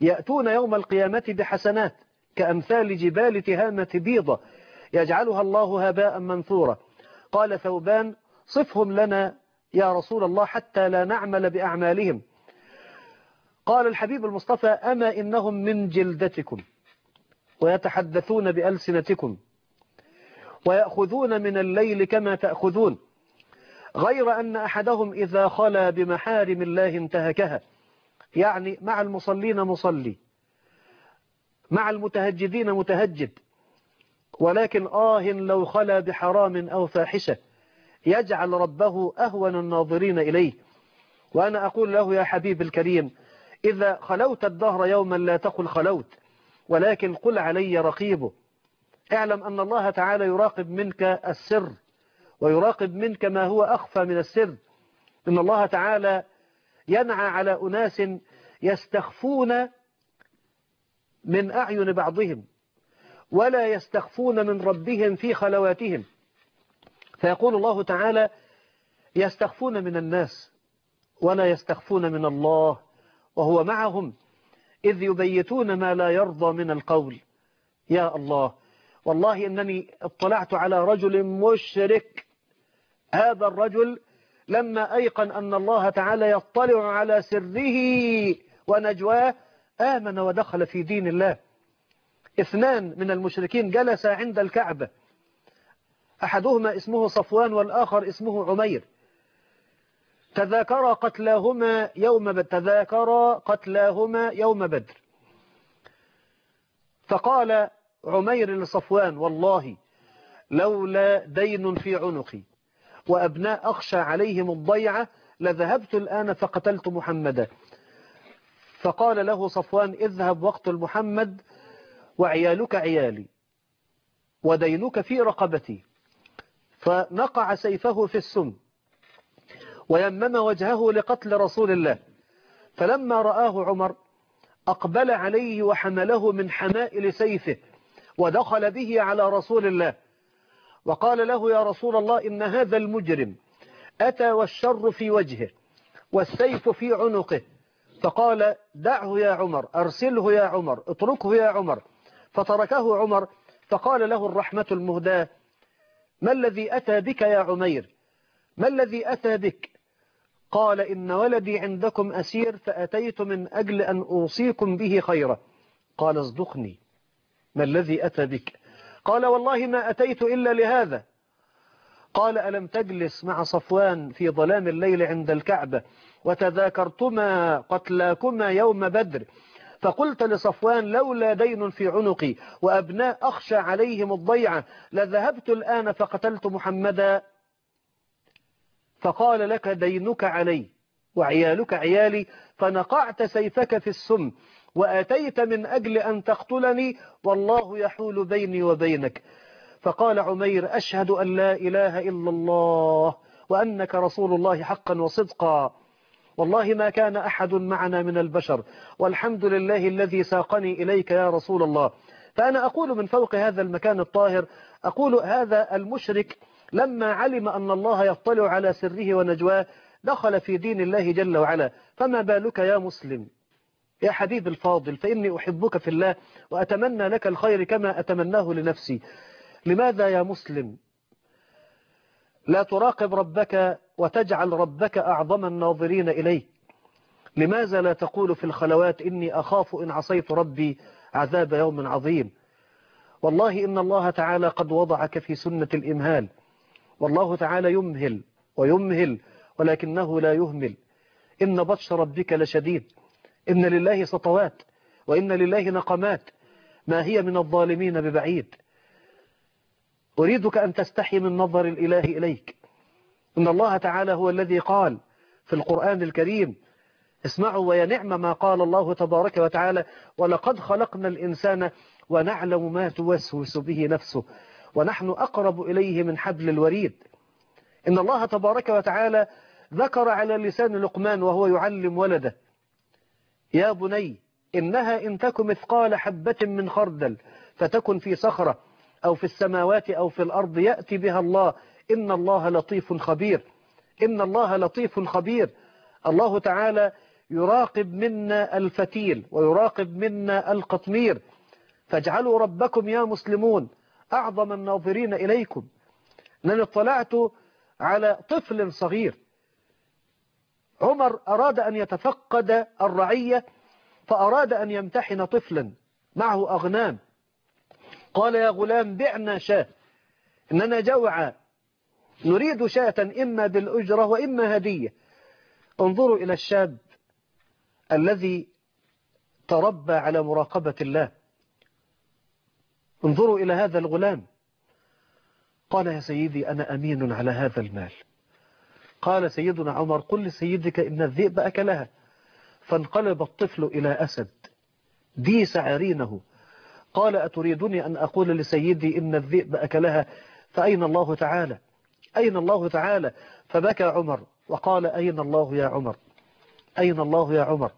يأتون يوم القيامة بحسنات كأمثال جبال تهامة بيضة يجعلها الله هباء منثورا. قال ثوبان صفهم لنا يا رسول الله حتى لا نعمل بأعمالهم. قال الحبيب المصطفى أما إنهم من جلدتكم ويتحدثون بألسنتكم ويأخذون من الليل كما تأخذون، غير أن أحدهم إذا خلا بمحارم الله انتهكها، يعني مع المصلين مصلي، مع المتهجدين متهجد، ولكن لو خلا بحرام أو فاحشة يجعل ربه أهون الناظرين إليه. وأنا أقول له يا حبيب الكريم إذا خلوت الدهر يوما لا تقل خلوت، ولكن قل علي رقيبه. اعلم أن الله تعالى يراقب منك السر ويراقب منك ما هو أخفى من السر. إن الله تعالى ينعى على أناس يستخفون من أعين بعضهم ولا يستخفون من ربهم في خلواتهم، فيقول الله تعالى يستخفون من الناس ولا يستخفون من الله وهو معهم إذ يبيتون ما لا يرضى من القول. يا الله، والله إنني اطلعت على رجل مشرك، هذا الرجل لما أيقن أن الله تعالى يطلع على سره ونجواه آمن ودخل في دين الله. 2 من المشركين جلسا عند الكعبة، أحدهما اسمه صفوان والآخر اسمه عمير، تذاكرا قتلاهما يوم بدر. فقال عمير لصفوان والله لولا دين في عنقي وأبناء أخشى عليهم الضيعة لذهبت الآن فقتلت محمدا. فقال له صفوان اذهب واقتل محمد وعيالك عيالي ودينك في رقبتي. فنقع سيفه في السم ويمم وجهه لقتل رسول الله. فلما رآه عمر أقبل عليه وحمله من حمائل سيفه ودخل به على رسول الله وقال له يا رسول الله إن هذا المجرم أتى والشر في وجهه والسيف في عنقه. فقال دعه يا عمر، أرسله يا عمر، اتركه يا عمر. فتركه عمر. فقال له الرحمة المهداة ما الذي أتى بك يا عمير؟ ما الذي أتى بك؟ قال إن ولدي عندكم أسير فأتيت من أجل أن أوصيكم به خيرا. قال اصدقني، ما الذي أتى بك؟ قال والله ما أتيت إلا لهذا. قال ألم تجلس مع صفوان في ظلام الليل عند الكعبة وتذاكرتما قتلاكما يوم بدر فقلت لصفوان لولا دين في عنقي وأبناء أخشى عليهم الضيعة لذهبت الآن فقتلت محمدا؟ فقال لك دينك علي وعيالك عيالي فنقعت سيفك في السم وأتيت من أجل أن تقتلني والله يحول بيني وبينك. فقال عمير أشهد أن لا إله إلا الله وأنك رسول الله حقا وصدقا، والله ما كان أحد معنا من البشر والحمد لله الذي ساقني إليك يا رسول الله. فأنا أقول من فوق هذا المكان الطاهر، أقول هذا المشرك لما علم أن الله يطلع على سره ونجواه دخل في دين الله جل وعلا. فما بالك يا مسلم يا حبيب الفاضل، فإني أحبك في الله وأتمنى لك الخير كما أتمناه لنفسي. لماذا يا مسلم لا تراقب ربك وتجعل ربك أعظم الناظرين إليه؟ لماذا لا تقول في الخلوات إني أخاف إن عصيت ربي عذاب يوم عظيم؟ والله إن الله تعالى قد وضعك في سنة الإمهال، والله تعالى يمهل ويمهل ولكنه لا يهمل. إن بطش ربك لشديد، إن لله سطوات وإن لله نقمات ما هي من الظالمين ببعيد. أريدك أن تستحي من نظر الإله إليك. إن الله تعالى هو الذي قال في القرآن الكريم اسمعوا ويا نعم ما قال الله تبارك وتعالى ولقد خلقنا الإنسان ونعلم ما توسوس به نفسه ونحن أقرب إليه من حبل الوريد. إن الله تبارك وتعالى ذكر على لسان لقمان وهو يعلم ولده يا بني إنها إن تك مثقال حبة من خردل فتكن في صخرة أو في السماوات أو في الأرض يأتي بها الله إن الله لطيف خبير. إن الله لطيف خبير. الله تعالى يراقب منا الفتيل ويراقب منا القطمير. فاجعلوا ربكم يا مسلمون أعظم الناظرين إليكم. أنني اطلعت على طفل صغير، عمر أراد أن يتفقد الرعية فأراد أن يمتحن طفلا معه أغنام، قال يا غلام بعنا شاة، إننا جوعى نريد شاة إما بالأجرة وإما هدية. انظروا إلى الشاب الذي تربى على مراقبة الله، انظروا إلى هذا الغلام. قال يا سيدي أنا أمين على هذا المال. قال سيدنا عمر قل لسيدك إن الذئب أكلها. فانقلب الطفل إلى أسد ديس عرينه. قال أتريدني أن أقول لسيدي إن الذئب أكلها؟ فأين الله تعالى؟ أين الله تعالى؟ فبكى عمر وقال أين الله يا عمر؟ أين الله يا عمر؟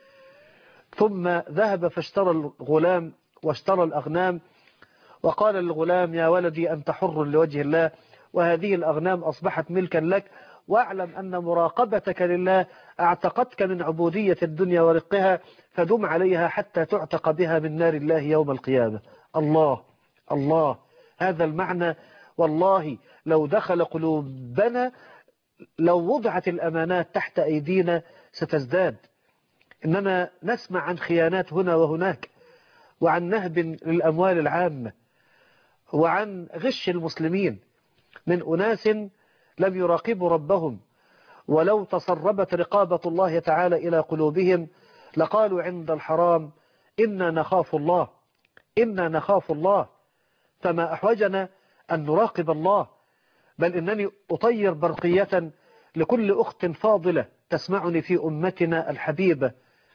ثم ذهب فاشترى الغلام واشترى الأغنام، وقال للغلام يا ولدي أنت حر لوجه الله، وهذه الأغنام أصبحت ملكا لك، واعلم أن مراقبتك لله اعتقتك من عبودية الدنيا ورقها، فدم عليها حتى تعتق بها من نار الله يوم القيامة. الله الله، هذا المعنى والله لو دخل قلوبنا، لو وضعت الأمانات تحت أيدينا ستزداد. إننا نسمع عن خيانات هنا وهناك، وعن نهب للأموال العامة، وعن غش المسلمين من أناس لم يراقبوا ربهم، ولو تسربت رقابة الله تعالى إلى قلوبهم لقالوا عند الحرام إنا نخاف الله، إنا نخاف الله. فما أحوجنا أن نراقب الله. بل إنني أطير برقية لكل أخت فاضلة تسمعني في أمتنا الحبيبة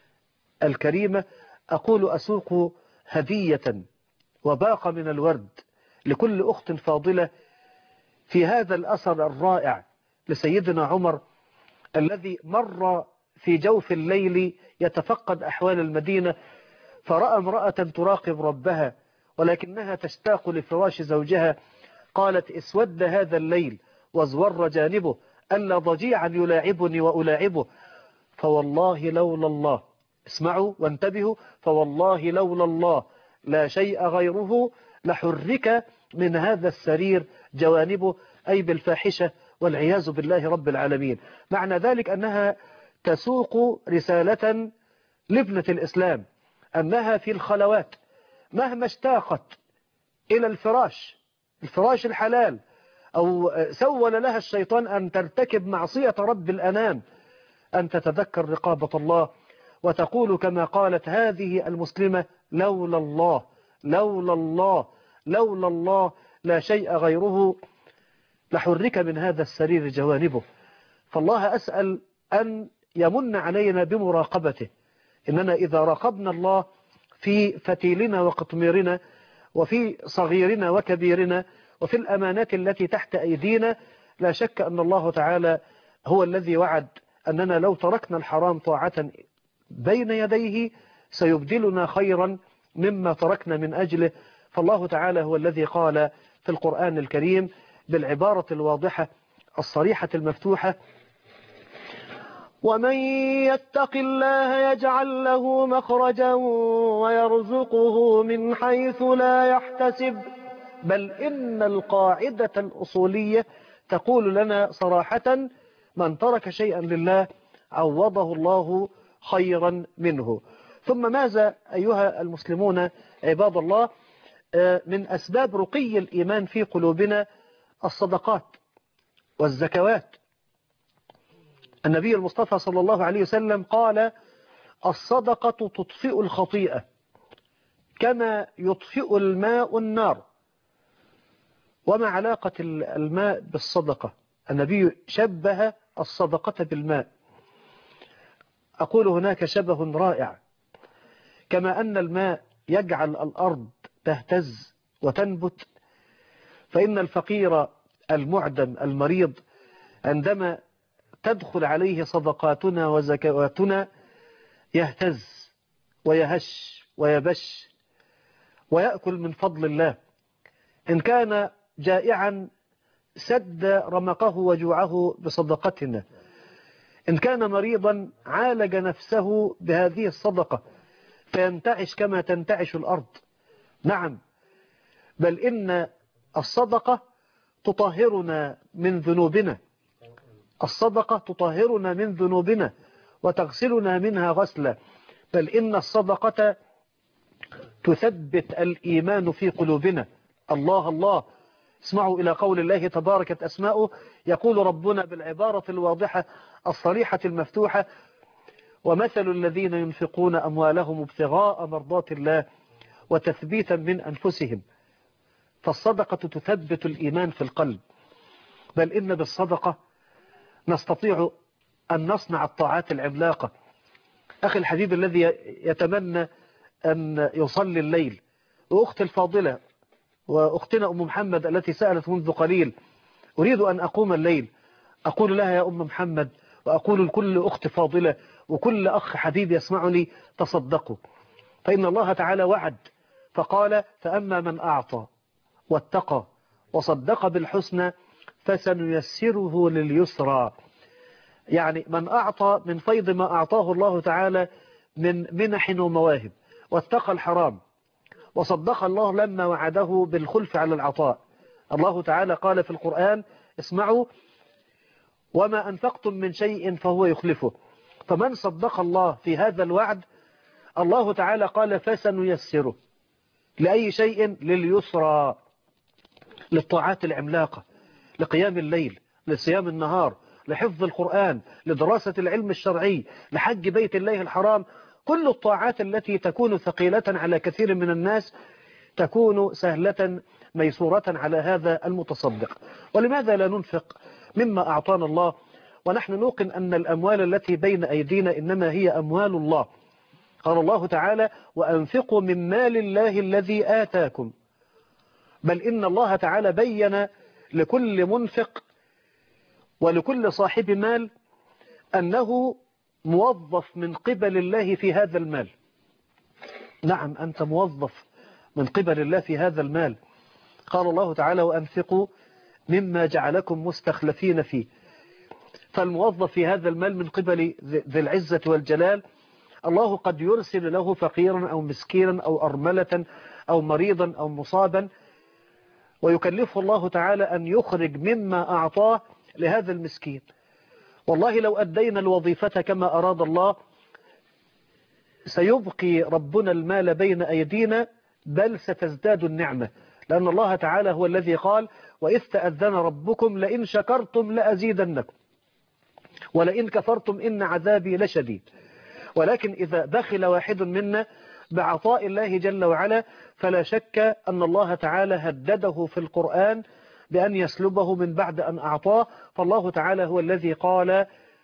الكريمة، أقول أسوق هدية وباقة من الورد لكل أخت فاضلة في هذا الأثر الرائع لسيدنا عمر الذي مر في جوف الليل يتفقد أحوال المدينة، فرأى امرأة تراقب ربها ولكنها تشتاق لفراش زوجها. قالت اسود هذا الليل وازور جانبه ألا ضجيعا يلاعبني وألاعبه، فوالله لولا الله، اسمعوا وانتبهوا، فوالله لولا الله لا شيء غيره لحرك من هذا السرير جوانبه، أي بالفاحشة والعياذ بالله رب العالمين. معنى ذلك أنها تسوق رسالة لابنة الإسلام أنها في الخلوات مهما اشتاقت إلى الفراش الحلال، أو سول لها الشيطان أن ترتكب معصية رب الأنام، أن تتذكر رقابة الله وتقول كما قالت هذه المسلمة لولا الله لولا الله لولا الله لا شيء غيره لحرك من هذا السرير جوانبه. فالله أسأل أن يمن علينا بمراقبته. إننا إذا راقبنا الله في فتيلنا وقطميرنا وفي صغيرنا وكبيرنا وفي الأمانات التي تحت أيدينا، لا شك أن الله تعالى هو الذي وعد أننا لو تركنا الحرام طاعة بين يديه سيبدلنا خيرا مما تركنا من أجله. فالله تعالى هو الذي قال في القرآن الكريم بالعبارة الواضحة الصريحة المفتوحة: ومن يتق الله يجعل له مخرجا ويرزقه من حيث لا يحتسب. بل إن القاعدة الأصولية تقول لنا صراحة: من ترك شيئا لله عوضه الله خيرا منه. ثم ماذا أيها المسلمون عباد الله من أسباب رقي الإيمان في قلوبنا؟ الصدقات والزكوات. النبي المصطفى صلى الله عليه وسلم قال: الصدقة تطفئ الخطيئة كما يطفئ الماء النار. وما علاقة الماء بالصدقة؟ النبي شبه الصدقة بالماء. أقول هناك شبه رائع. كما أن الماء يجعل الأرض تهتز وتنبت، فإن الفقير المعدم المريض عندما تدخل عليه صدقاتنا وزكواتنا يهتز ويهش ويبش ويأكل من فضل الله. إن كان جائعا سد رمقه وجوعه بصدقتنا، إن كان مريضا عالج نفسه بهذه الصدقة فينتعش كما تنتعش الأرض. نعم، بل إن الصدقة تطهرنا من ذنوبنا، الصدقة تطهرنا من ذنوبنا وتغسلنا منها غسلا، بل إن الصدقة تثبت الإيمان في قلوبنا. الله الله، اسمعوا إلى قول الله تباركت أسماؤه، يقول ربنا بالعبارة الواضحة الصريحة المفتوحة: ومثل الذين ينفقون أموالهم ابتغاء مرضات الله وتثبيتا من أنفسهم. فالصدقة تثبت الإيمان في القلب، بل إن بالصدقة نستطيع أن نصنع الطاعات العملاقة. أخي الحبيب الذي يتمنى أن يصلي الليل، وأختي الفاضلة وأختنا أم محمد التي سألت منذ قليل: أريد أن أقوم الليل. أقول لها يا أم محمد، وأقول لكل أخت فاضلة وكل أخ حبيب يسمعني: تصدقوا، فإن الله تعالى وعد فقال: فأما من أعطى واتقى وصدق بالحسنى فسنيسره لليسرى. يعني من أعطى من فيض ما أعطاه الله تعالى من منح ومواهب، واتقى الحرام، وصدق الله لما وعده بالخلف على العطاء. الله تعالى قال في القرآن: اسمعوا: وما أنفقتم من شيء فهو يخلفه. فمن صدق الله في هذا الوعد، الله تعالى قال: فسنيسره لأي شيء؟ لليسرى، للطاعات العملاقة، لقيام الليل، لصيام النهار، لحفظ القرآن، لدراسة العلم الشرعي، لحج بيت الله الحرام. كل الطاعات التي تكون ثقيلة على كثير من الناس تكون سهلة ميسورة على هذا المتصدق. ولماذا لا ننفق مما أعطانا الله ونحن نوقن أن الأموال التي بين أيدينا إنما هي أموال الله؟ قال الله تعالى: وأنفقوا من مال الله الذي آتاكم. بل إن الله تعالى بين لكل منفق ولكل صاحب مال أنه موظف من قبل الله في هذا المال. نعم، أنت موظف من قبل الله في هذا المال. قال الله تعالى: وأنفقوا مما جعلكم مستخلفين فيه. فالموظف في هذا المال من قبل ذي العزة والجلال، الله قد يرسل له فقيرا أو مسكينا أو أرملة أو مريضا أو مصابا، ويكلفه الله تعالى أن يخرج مما أعطاه لهذا المسكين. والله لو أدينا الوظيفة كما أراد الله سيبقي ربنا المال بين أيدينا، بل ستزداد النعمة، لأن الله تعالى هو الذي قال: وإذ تأذن ربكم لئن شكرتم لأزيدنكم ولئن كفرتم إن عذابي لشديد. ولكن إذا بخل واحد منا بعطاء الله جل وعلا فلا شك أن الله تعالى هدده في القرآن بأن يسلبه من بعد أن أعطاه. فالله تعالى هو الذي قال: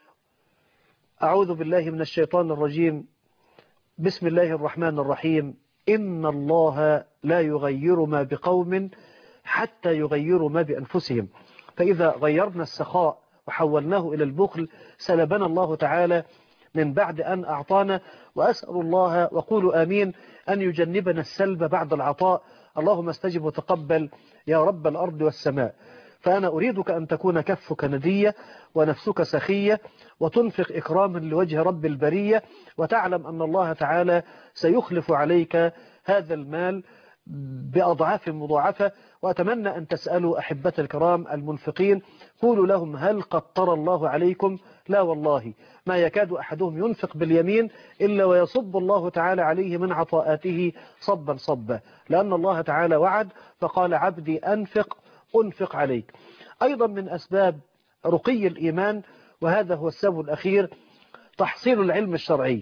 أعوذ بالله من الشيطان الرجيم، بسم الله الرحمن الرحيم: إن الله لا يغير ما بقوم حتى يغيروا ما بأنفسهم. فإذا غيرنا السخاء وحولناه إلى البخل سلبنا الله تعالى من بعد أن أعطانا. وأسأل الله، وقولوا آمين، أن يجنبنا السلب بعد العطاء. اللهم استجب وتقبل يا رب الأرض والسماء. فأنا أريدك أن تكون كفك ندية ونفسك سخية، وتنفق إكراما لوجه رب البرية، وتعلم أن الله تعالى سيخلف عليك هذا المال بأضعاف مضاعفة. وأتمنى أن تسألوا أحبة الكرام المنفقين، قولوا لهم: هل قطر الله عليكم؟ لا والله، ما يكاد أحدهم ينفق باليمين إلا ويصب الله تعالى عليه من عطاءاته صبا صبا، لأن الله تعالى وعد فقال: عبدي أنفق أنفق عليك. أيضا من أسباب رقي الإيمان، وهذا هو السبب الأخير، تحصيل العلم الشرعي.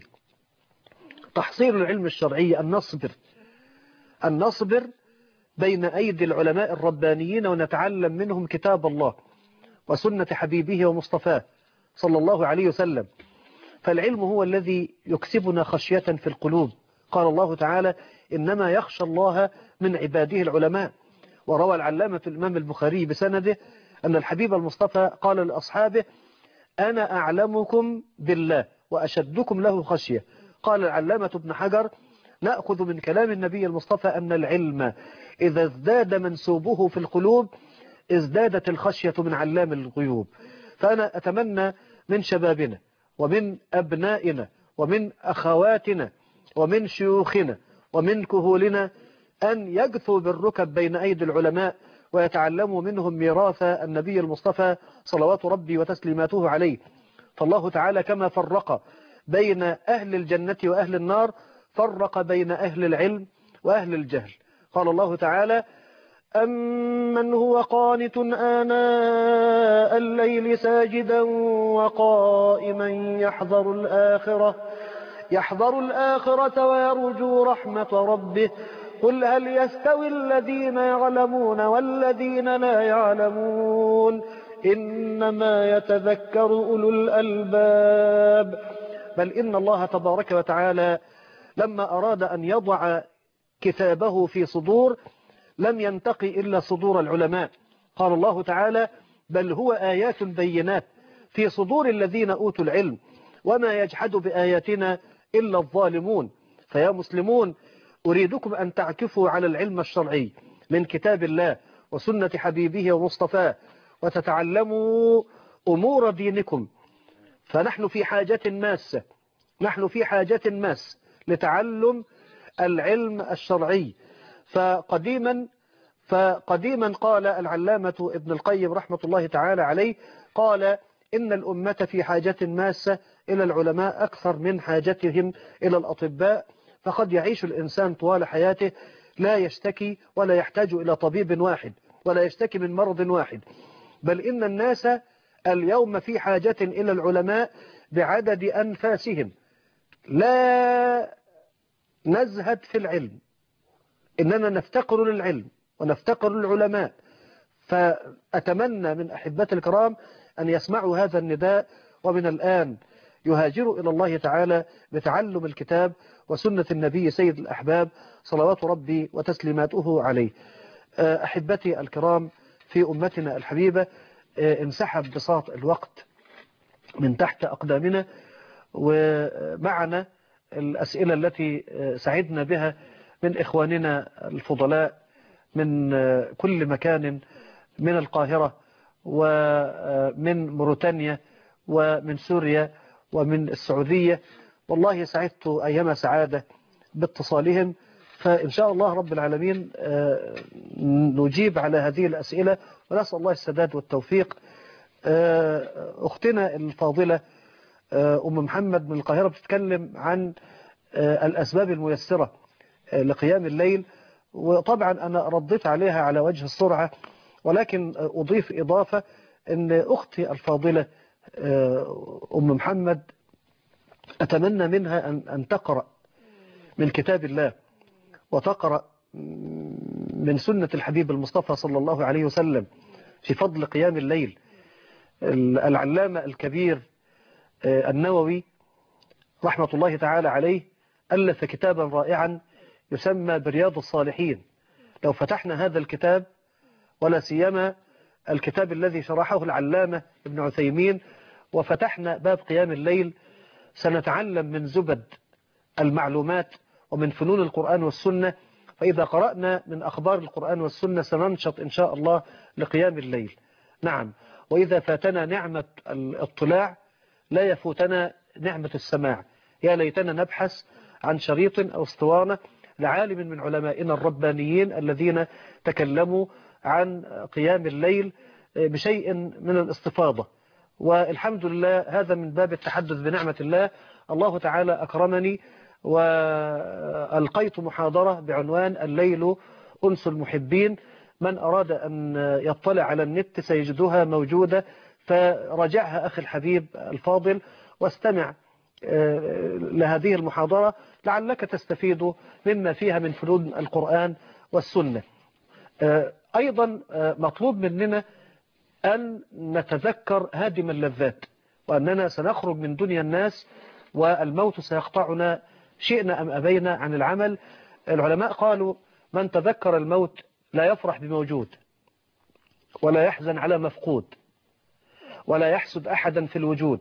تحصيل العلم الشرعي، أن نصبر بين أيدي العلماء الربانيين ونتعلم منهم كتاب الله وسنة حبيبه ومصطفاه صلى الله عليه وسلم. فالعلم هو الذي يكسبنا خشية في القلوب. قال الله تعالى: إنما يخشى الله من عباده العلماء. وروى العلامة الإمام البخاري بسنده أن الحبيب المصطفى قال لأصحابه: أنا أعلمكم بالله وأشدكم له خشية. قال العلامة ابن حجر: نأخذ من كلام النبي المصطفى أن العلم إذا ازداد منسوبه في القلوب ازدادت الخشية من علام الغيوب. فأنا أتمنى من شبابنا ومن أبنائنا ومن أخواتنا ومن شيوخنا ومن كهولنا أن يجثوا بالركب بين أيدي العلماء ويتعلموا منهم ميراث النبي المصطفى صلوات ربي وتسليماته عليه. فالله تعالى كما فرق بين أهل الجنة وأهل النار فرق بين أهل العلم وأهل الجهل. قال الله تعالى: أمن هو قانت آناء الليل ساجدا وقائما يحذر الآخرة ويرجو رحمة ربه قل هل يستوي الذين يعلمون والذين لا يعلمون إنما يتذكر أولو الألباب. بل إن الله تبارك وتعالى لما أراد أن يضع كتابه في صدور لم ينتقي إلا صدور العلماء. قال الله تعالى: بل هو آيات بينات في صدور الذين أوتوا العلم وما يجحد بآياتنا إلا الظالمون. فيا مسلمون، أريدكم أن تعكفوا على العلم الشرعي من كتاب الله وسنة حبيبه ومصطفاه وتتعلموا أمور دينكم. فنحن في حاجة ماسة لتعلم العلم الشرعي. فقديما قال العلامة ابن القيم رحمة الله تعالى عليه، قال: إن الأمة في حاجة ماسة إلى العلماء أكثر من حاجتهم إلى الأطباء، فقد يعيش الإنسان طوال حياته لا يشتكي ولا يحتاج إلى طبيب واحد ولا يشتكي من مرض واحد، بل إن الناس اليوم في حاجة إلى العلماء بعدد أنفاسهم. لا نزهد في العلم، إننا نفتقر للعلم ونفتقر للعلماء. فأتمنى من أحبتي الكرام أن يسمعوا هذا النداء ومن الآن يهاجروا إلى الله تعالى بتعلم الكتاب وسنة النبي سيد الأحباب صلوات ربي وتسليماته عليه. أحبتي الكرام، في أمتنا الحبيبة انسحب بساط الوقت من تحت أقدامنا، ومعنا الأسئلة التي سعدنا بها من إخواننا الفضلاء من كل مكان، من القاهرة ومن موريتانيا ومن سوريا ومن السعودية. والله سعدت أيام سعادة باتصالهم، فإن شاء الله رب العالمين نجيب على هذه الأسئلة ونسأل الله السداد والتوفيق. أختنا الفاضلة أم محمد من القاهرة بتتكلم عن الأسباب الميسرة لقيام الليل، وطبعا أنا رديت عليها على وجه السرعة، ولكن أضيف إضافة أن أختي الفاضلة أم محمد أتمنى منها أن تقرأ من كتاب الله وتقرأ من سنة الحبيب المصطفى صلى الله عليه وسلم في فضل قيام الليل. العلامة الكبير النووي رحمة الله تعالى عليه ألف كتابا رائعا يسمى برياض الصالحين. لو فتحنا هذا الكتاب، ولا سيما الكتاب الذي شرحه العلامة ابن عثيمين، وفتحنا باب قيام الليل، سنتعلم من زبد المعلومات ومن فنون القرآن والسنة. فإذا قرأنا من أخبار القرآن والسنة سننشط إن شاء الله لقيام الليل. نعم، وإذا فاتنا نعمة الاطلاع لا يفوتنا نعمة السماع. يا ليتنا نبحث عن شريط أو اسطوانة لعالم من علمائنا الربانيين الذين تكلموا عن قيام الليل بشيء من الاستفاضة. والحمد لله هذا من باب التحدث بنعمة الله. الله تعالى أكرمني وألقيت محاضرة بعنوان الليل أنس المحبين. من أراد أن يطلع على النت سيجدها موجودة، فرجعها أخي الحبيب الفاضل واستمع لهذه المحاضرة لعلك تستفيد مما فيها من فنون القرآن والسنة. أيضا مطلوب مننا أن نتذكر هادم اللذات، وأننا سنخرج من دنيا الناس والموت سيقطعنا شئنا أم أبينا عن العمل. العلماء قالوا: من تذكر الموت لا يفرح بموجود، ولا يحزن على مفقود، ولا يحسد أحدا في الوجود،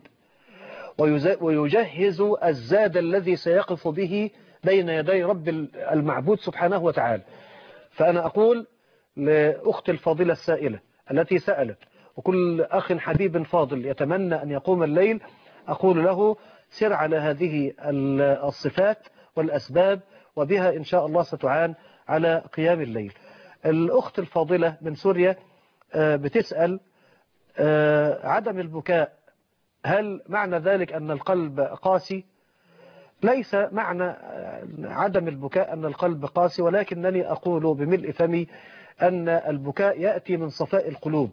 ويجهز الزاد الذي سيقف به بين يدي رب المعبود سبحانه وتعالى. فأنا أقول لأخت الفاضلة السائلة التي سألت، وكل أخ حبيب فاضل يتمنى أن يقوم الليل، أقول له سر على هذه الصفات والأسباب، وبها إن شاء الله ستعان على قيام الليل. الأخت الفاضلة من سوريا بتسأل عدم البكاء، هل معنى ذلك أن القلب قاسي؟ ليس معنى عدم البكاء أن القلب قاسي، ولكنني أقول بملء فمي أن البكاء يأتي من صفاء القلوب.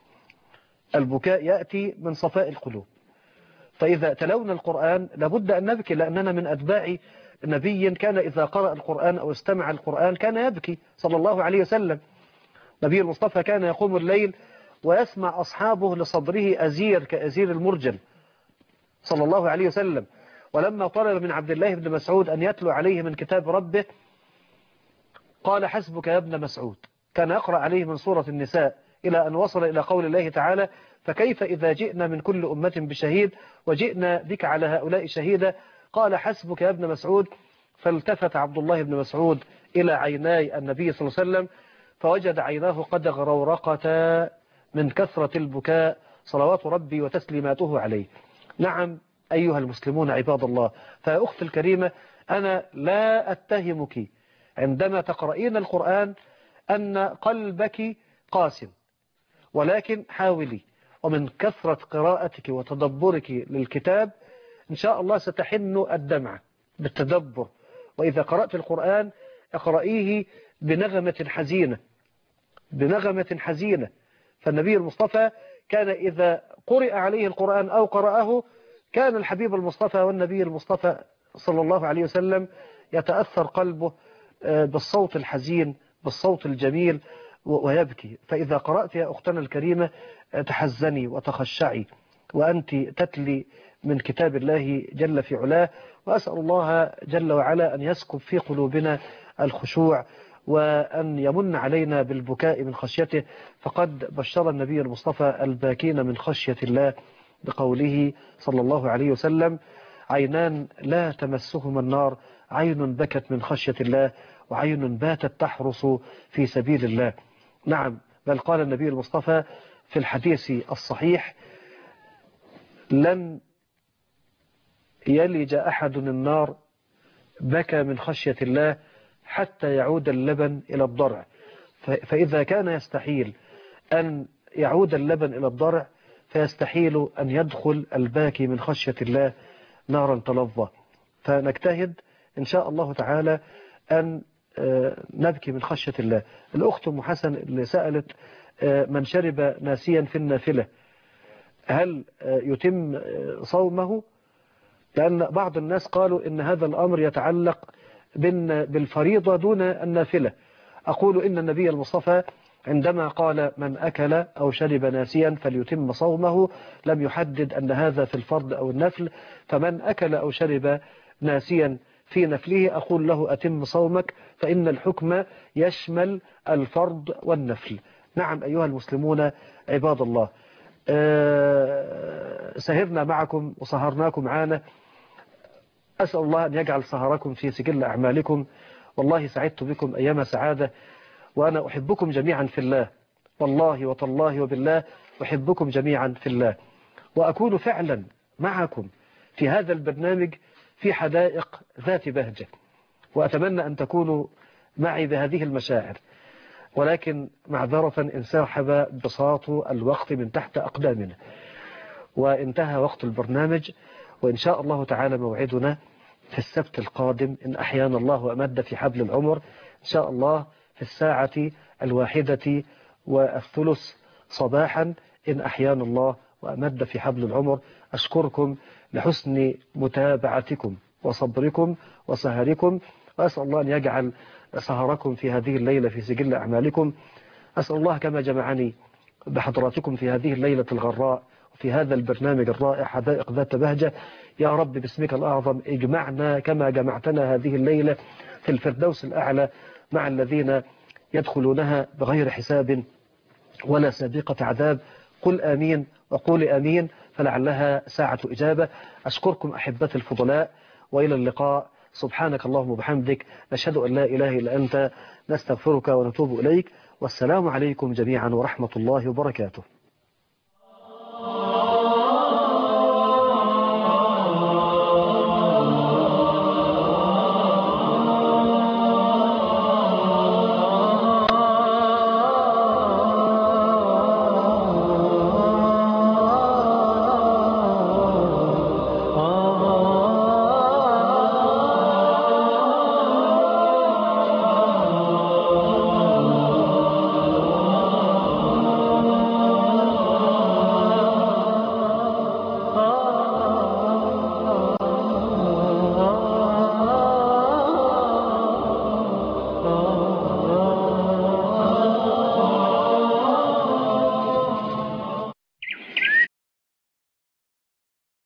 البكاء يأتي من صفاء القلوب. فإذا تلونا القرآن لابد أن نبكي، لأننا من أتباع نبي كان إذا قرأ القرآن أو استمع القرآن كان يبكي صلى الله عليه وسلم. نبي المصطفى كان يقوم الليل ويسمع أصحابه لصدره أزير كأزير المرجل صلى الله عليه وسلم. ولما طلب من عبد الله بن مسعود أن يتلو عليه من كتاب ربه قال حسبك يا ابن مسعود. كان يقرأ عليه من سورة النساء إلى أن وصل إلى قول الله تعالى فكيف إذا جئنا من كل أمة بشهيد وجئنا بك على هؤلاء شهيدا. قال حسبك يا ابن مسعود. فالتفت عبد الله بن مسعود إلى عيناي النبي صلى الله عليه وسلم فوجد عيناه قد غرورقتا من كثرة البكاء صلوات ربي وتسليماته عليه. نعم أيها المسلمون عباد الله، فأختي الكريمة أنا لا أتهمك عندما تقرأين القرآن أن قلبك قاسٍ، ولكن حاولي ومن كثرة قراءتك وتدبرك للكتاب إن شاء الله ستحن الدمع بالتدبر. وإذا قرأت القرآن اقرأيه بنغمة حزينة، بنغمة حزينة. فالنبي المصطفى كان إذا قرأ عليه القرآن أو قرأه كان الحبيب المصطفى والنبي المصطفى صلى الله عليه وسلم يتأثر قلبه بالصوت الحزين بالصوت الجميل ويبكي. فإذا قرأت يا أختنا الكريمة تحزني وتخشعي وأنت تتلي من كتاب الله جل في علاه. وأسأل الله جل وعلا أن يسكب في قلوبنا الخشوع وأن يمن علينا بالبكاء من خشيته. فقد بشر النبي المصطفى الباكين من خشية الله بقوله صلى الله عليه وسلم عينان لا تمسهما النار، عين بكت من خشية الله وعين باتت تحرس في سبيل الله. نعم، بل قال النبي المصطفى في الحديث الصحيح لن يلج أحد النار بكى من خشية الله حتى يعود اللبن إلى الضرع. فإذا كان يستحيل أن يعود اللبن إلى الضرع فيستحيل أن يدخل الباكي من خشية الله نارا تلظى. فنجتهد إن شاء الله تعالى أن نبكي من خشية الله. الأخت أم حسن اللي سألت من شرب ناسيا في النافلة هل يتم صومه؟ لأن بعض الناس قالوا إن هذا الأمر يتعلق بالفريضة دون النافلة. أقول إن النبي المصطفى عندما قال من أكل أو شرب ناسيا فليتم صومه لم يحدد أن هذا في الفرض أو النفل. فمن أكل أو شرب ناسيا في نفله أقول له أتم صومك، فإن الحكم يشمل الفرض والنفل. نعم أيها المسلمون عباد الله، سهرنا معكم وسهرناكم معنا. أسأل الله أن يجعل سهركم في سجل أعمالكم. والله سعدت بكم أيام سعادة، وأنا أحبكم جميعا في الله، والله وتالله وبالله أحبكم جميعا في الله، وأكون فعلا معكم في هذا البرنامج في حدائق ذات بهجة، وأتمنى أن تكونوا معي بهذه المشاعر. ولكن معذرة انسحب بساط الوقت من تحت أقدامنا وانتهى وقت البرنامج. وإن شاء الله تعالى موعدنا في السبت القادم إن أحيانا الله وأمد في حبل العمر إن شاء الله في 1:31 صباحا إن أحيانا الله وأمد في حبل العمر. أشكركم لحسن متابعتكم وصبركم وسهركم، وأسأل الله أن يجعل سهركم في هذه الليلة في سجل أعمالكم. أسأل الله كما جمعني بحضراتكم في هذه الليلة الغراء وفي هذا البرنامج الرائع حدائق ذات بهجة، يا رب باسمك الأعظم اجمعنا كما جمعتنا هذه الليلة في الفردوس الأعلى مع الذين يدخلونها بغير حساب ولا سابقة عذاب. قل آمين وقول آمين فلعلها ساعة إجابة. أشكركم أحبتي الفضلاء، وإلى اللقاء. سبحانك اللهم وبحمدك، نشهد أن لا إله إلا أنت، نستغفرك ونتوب إليك. والسلام عليكم جميعا ورحمة الله وبركاته.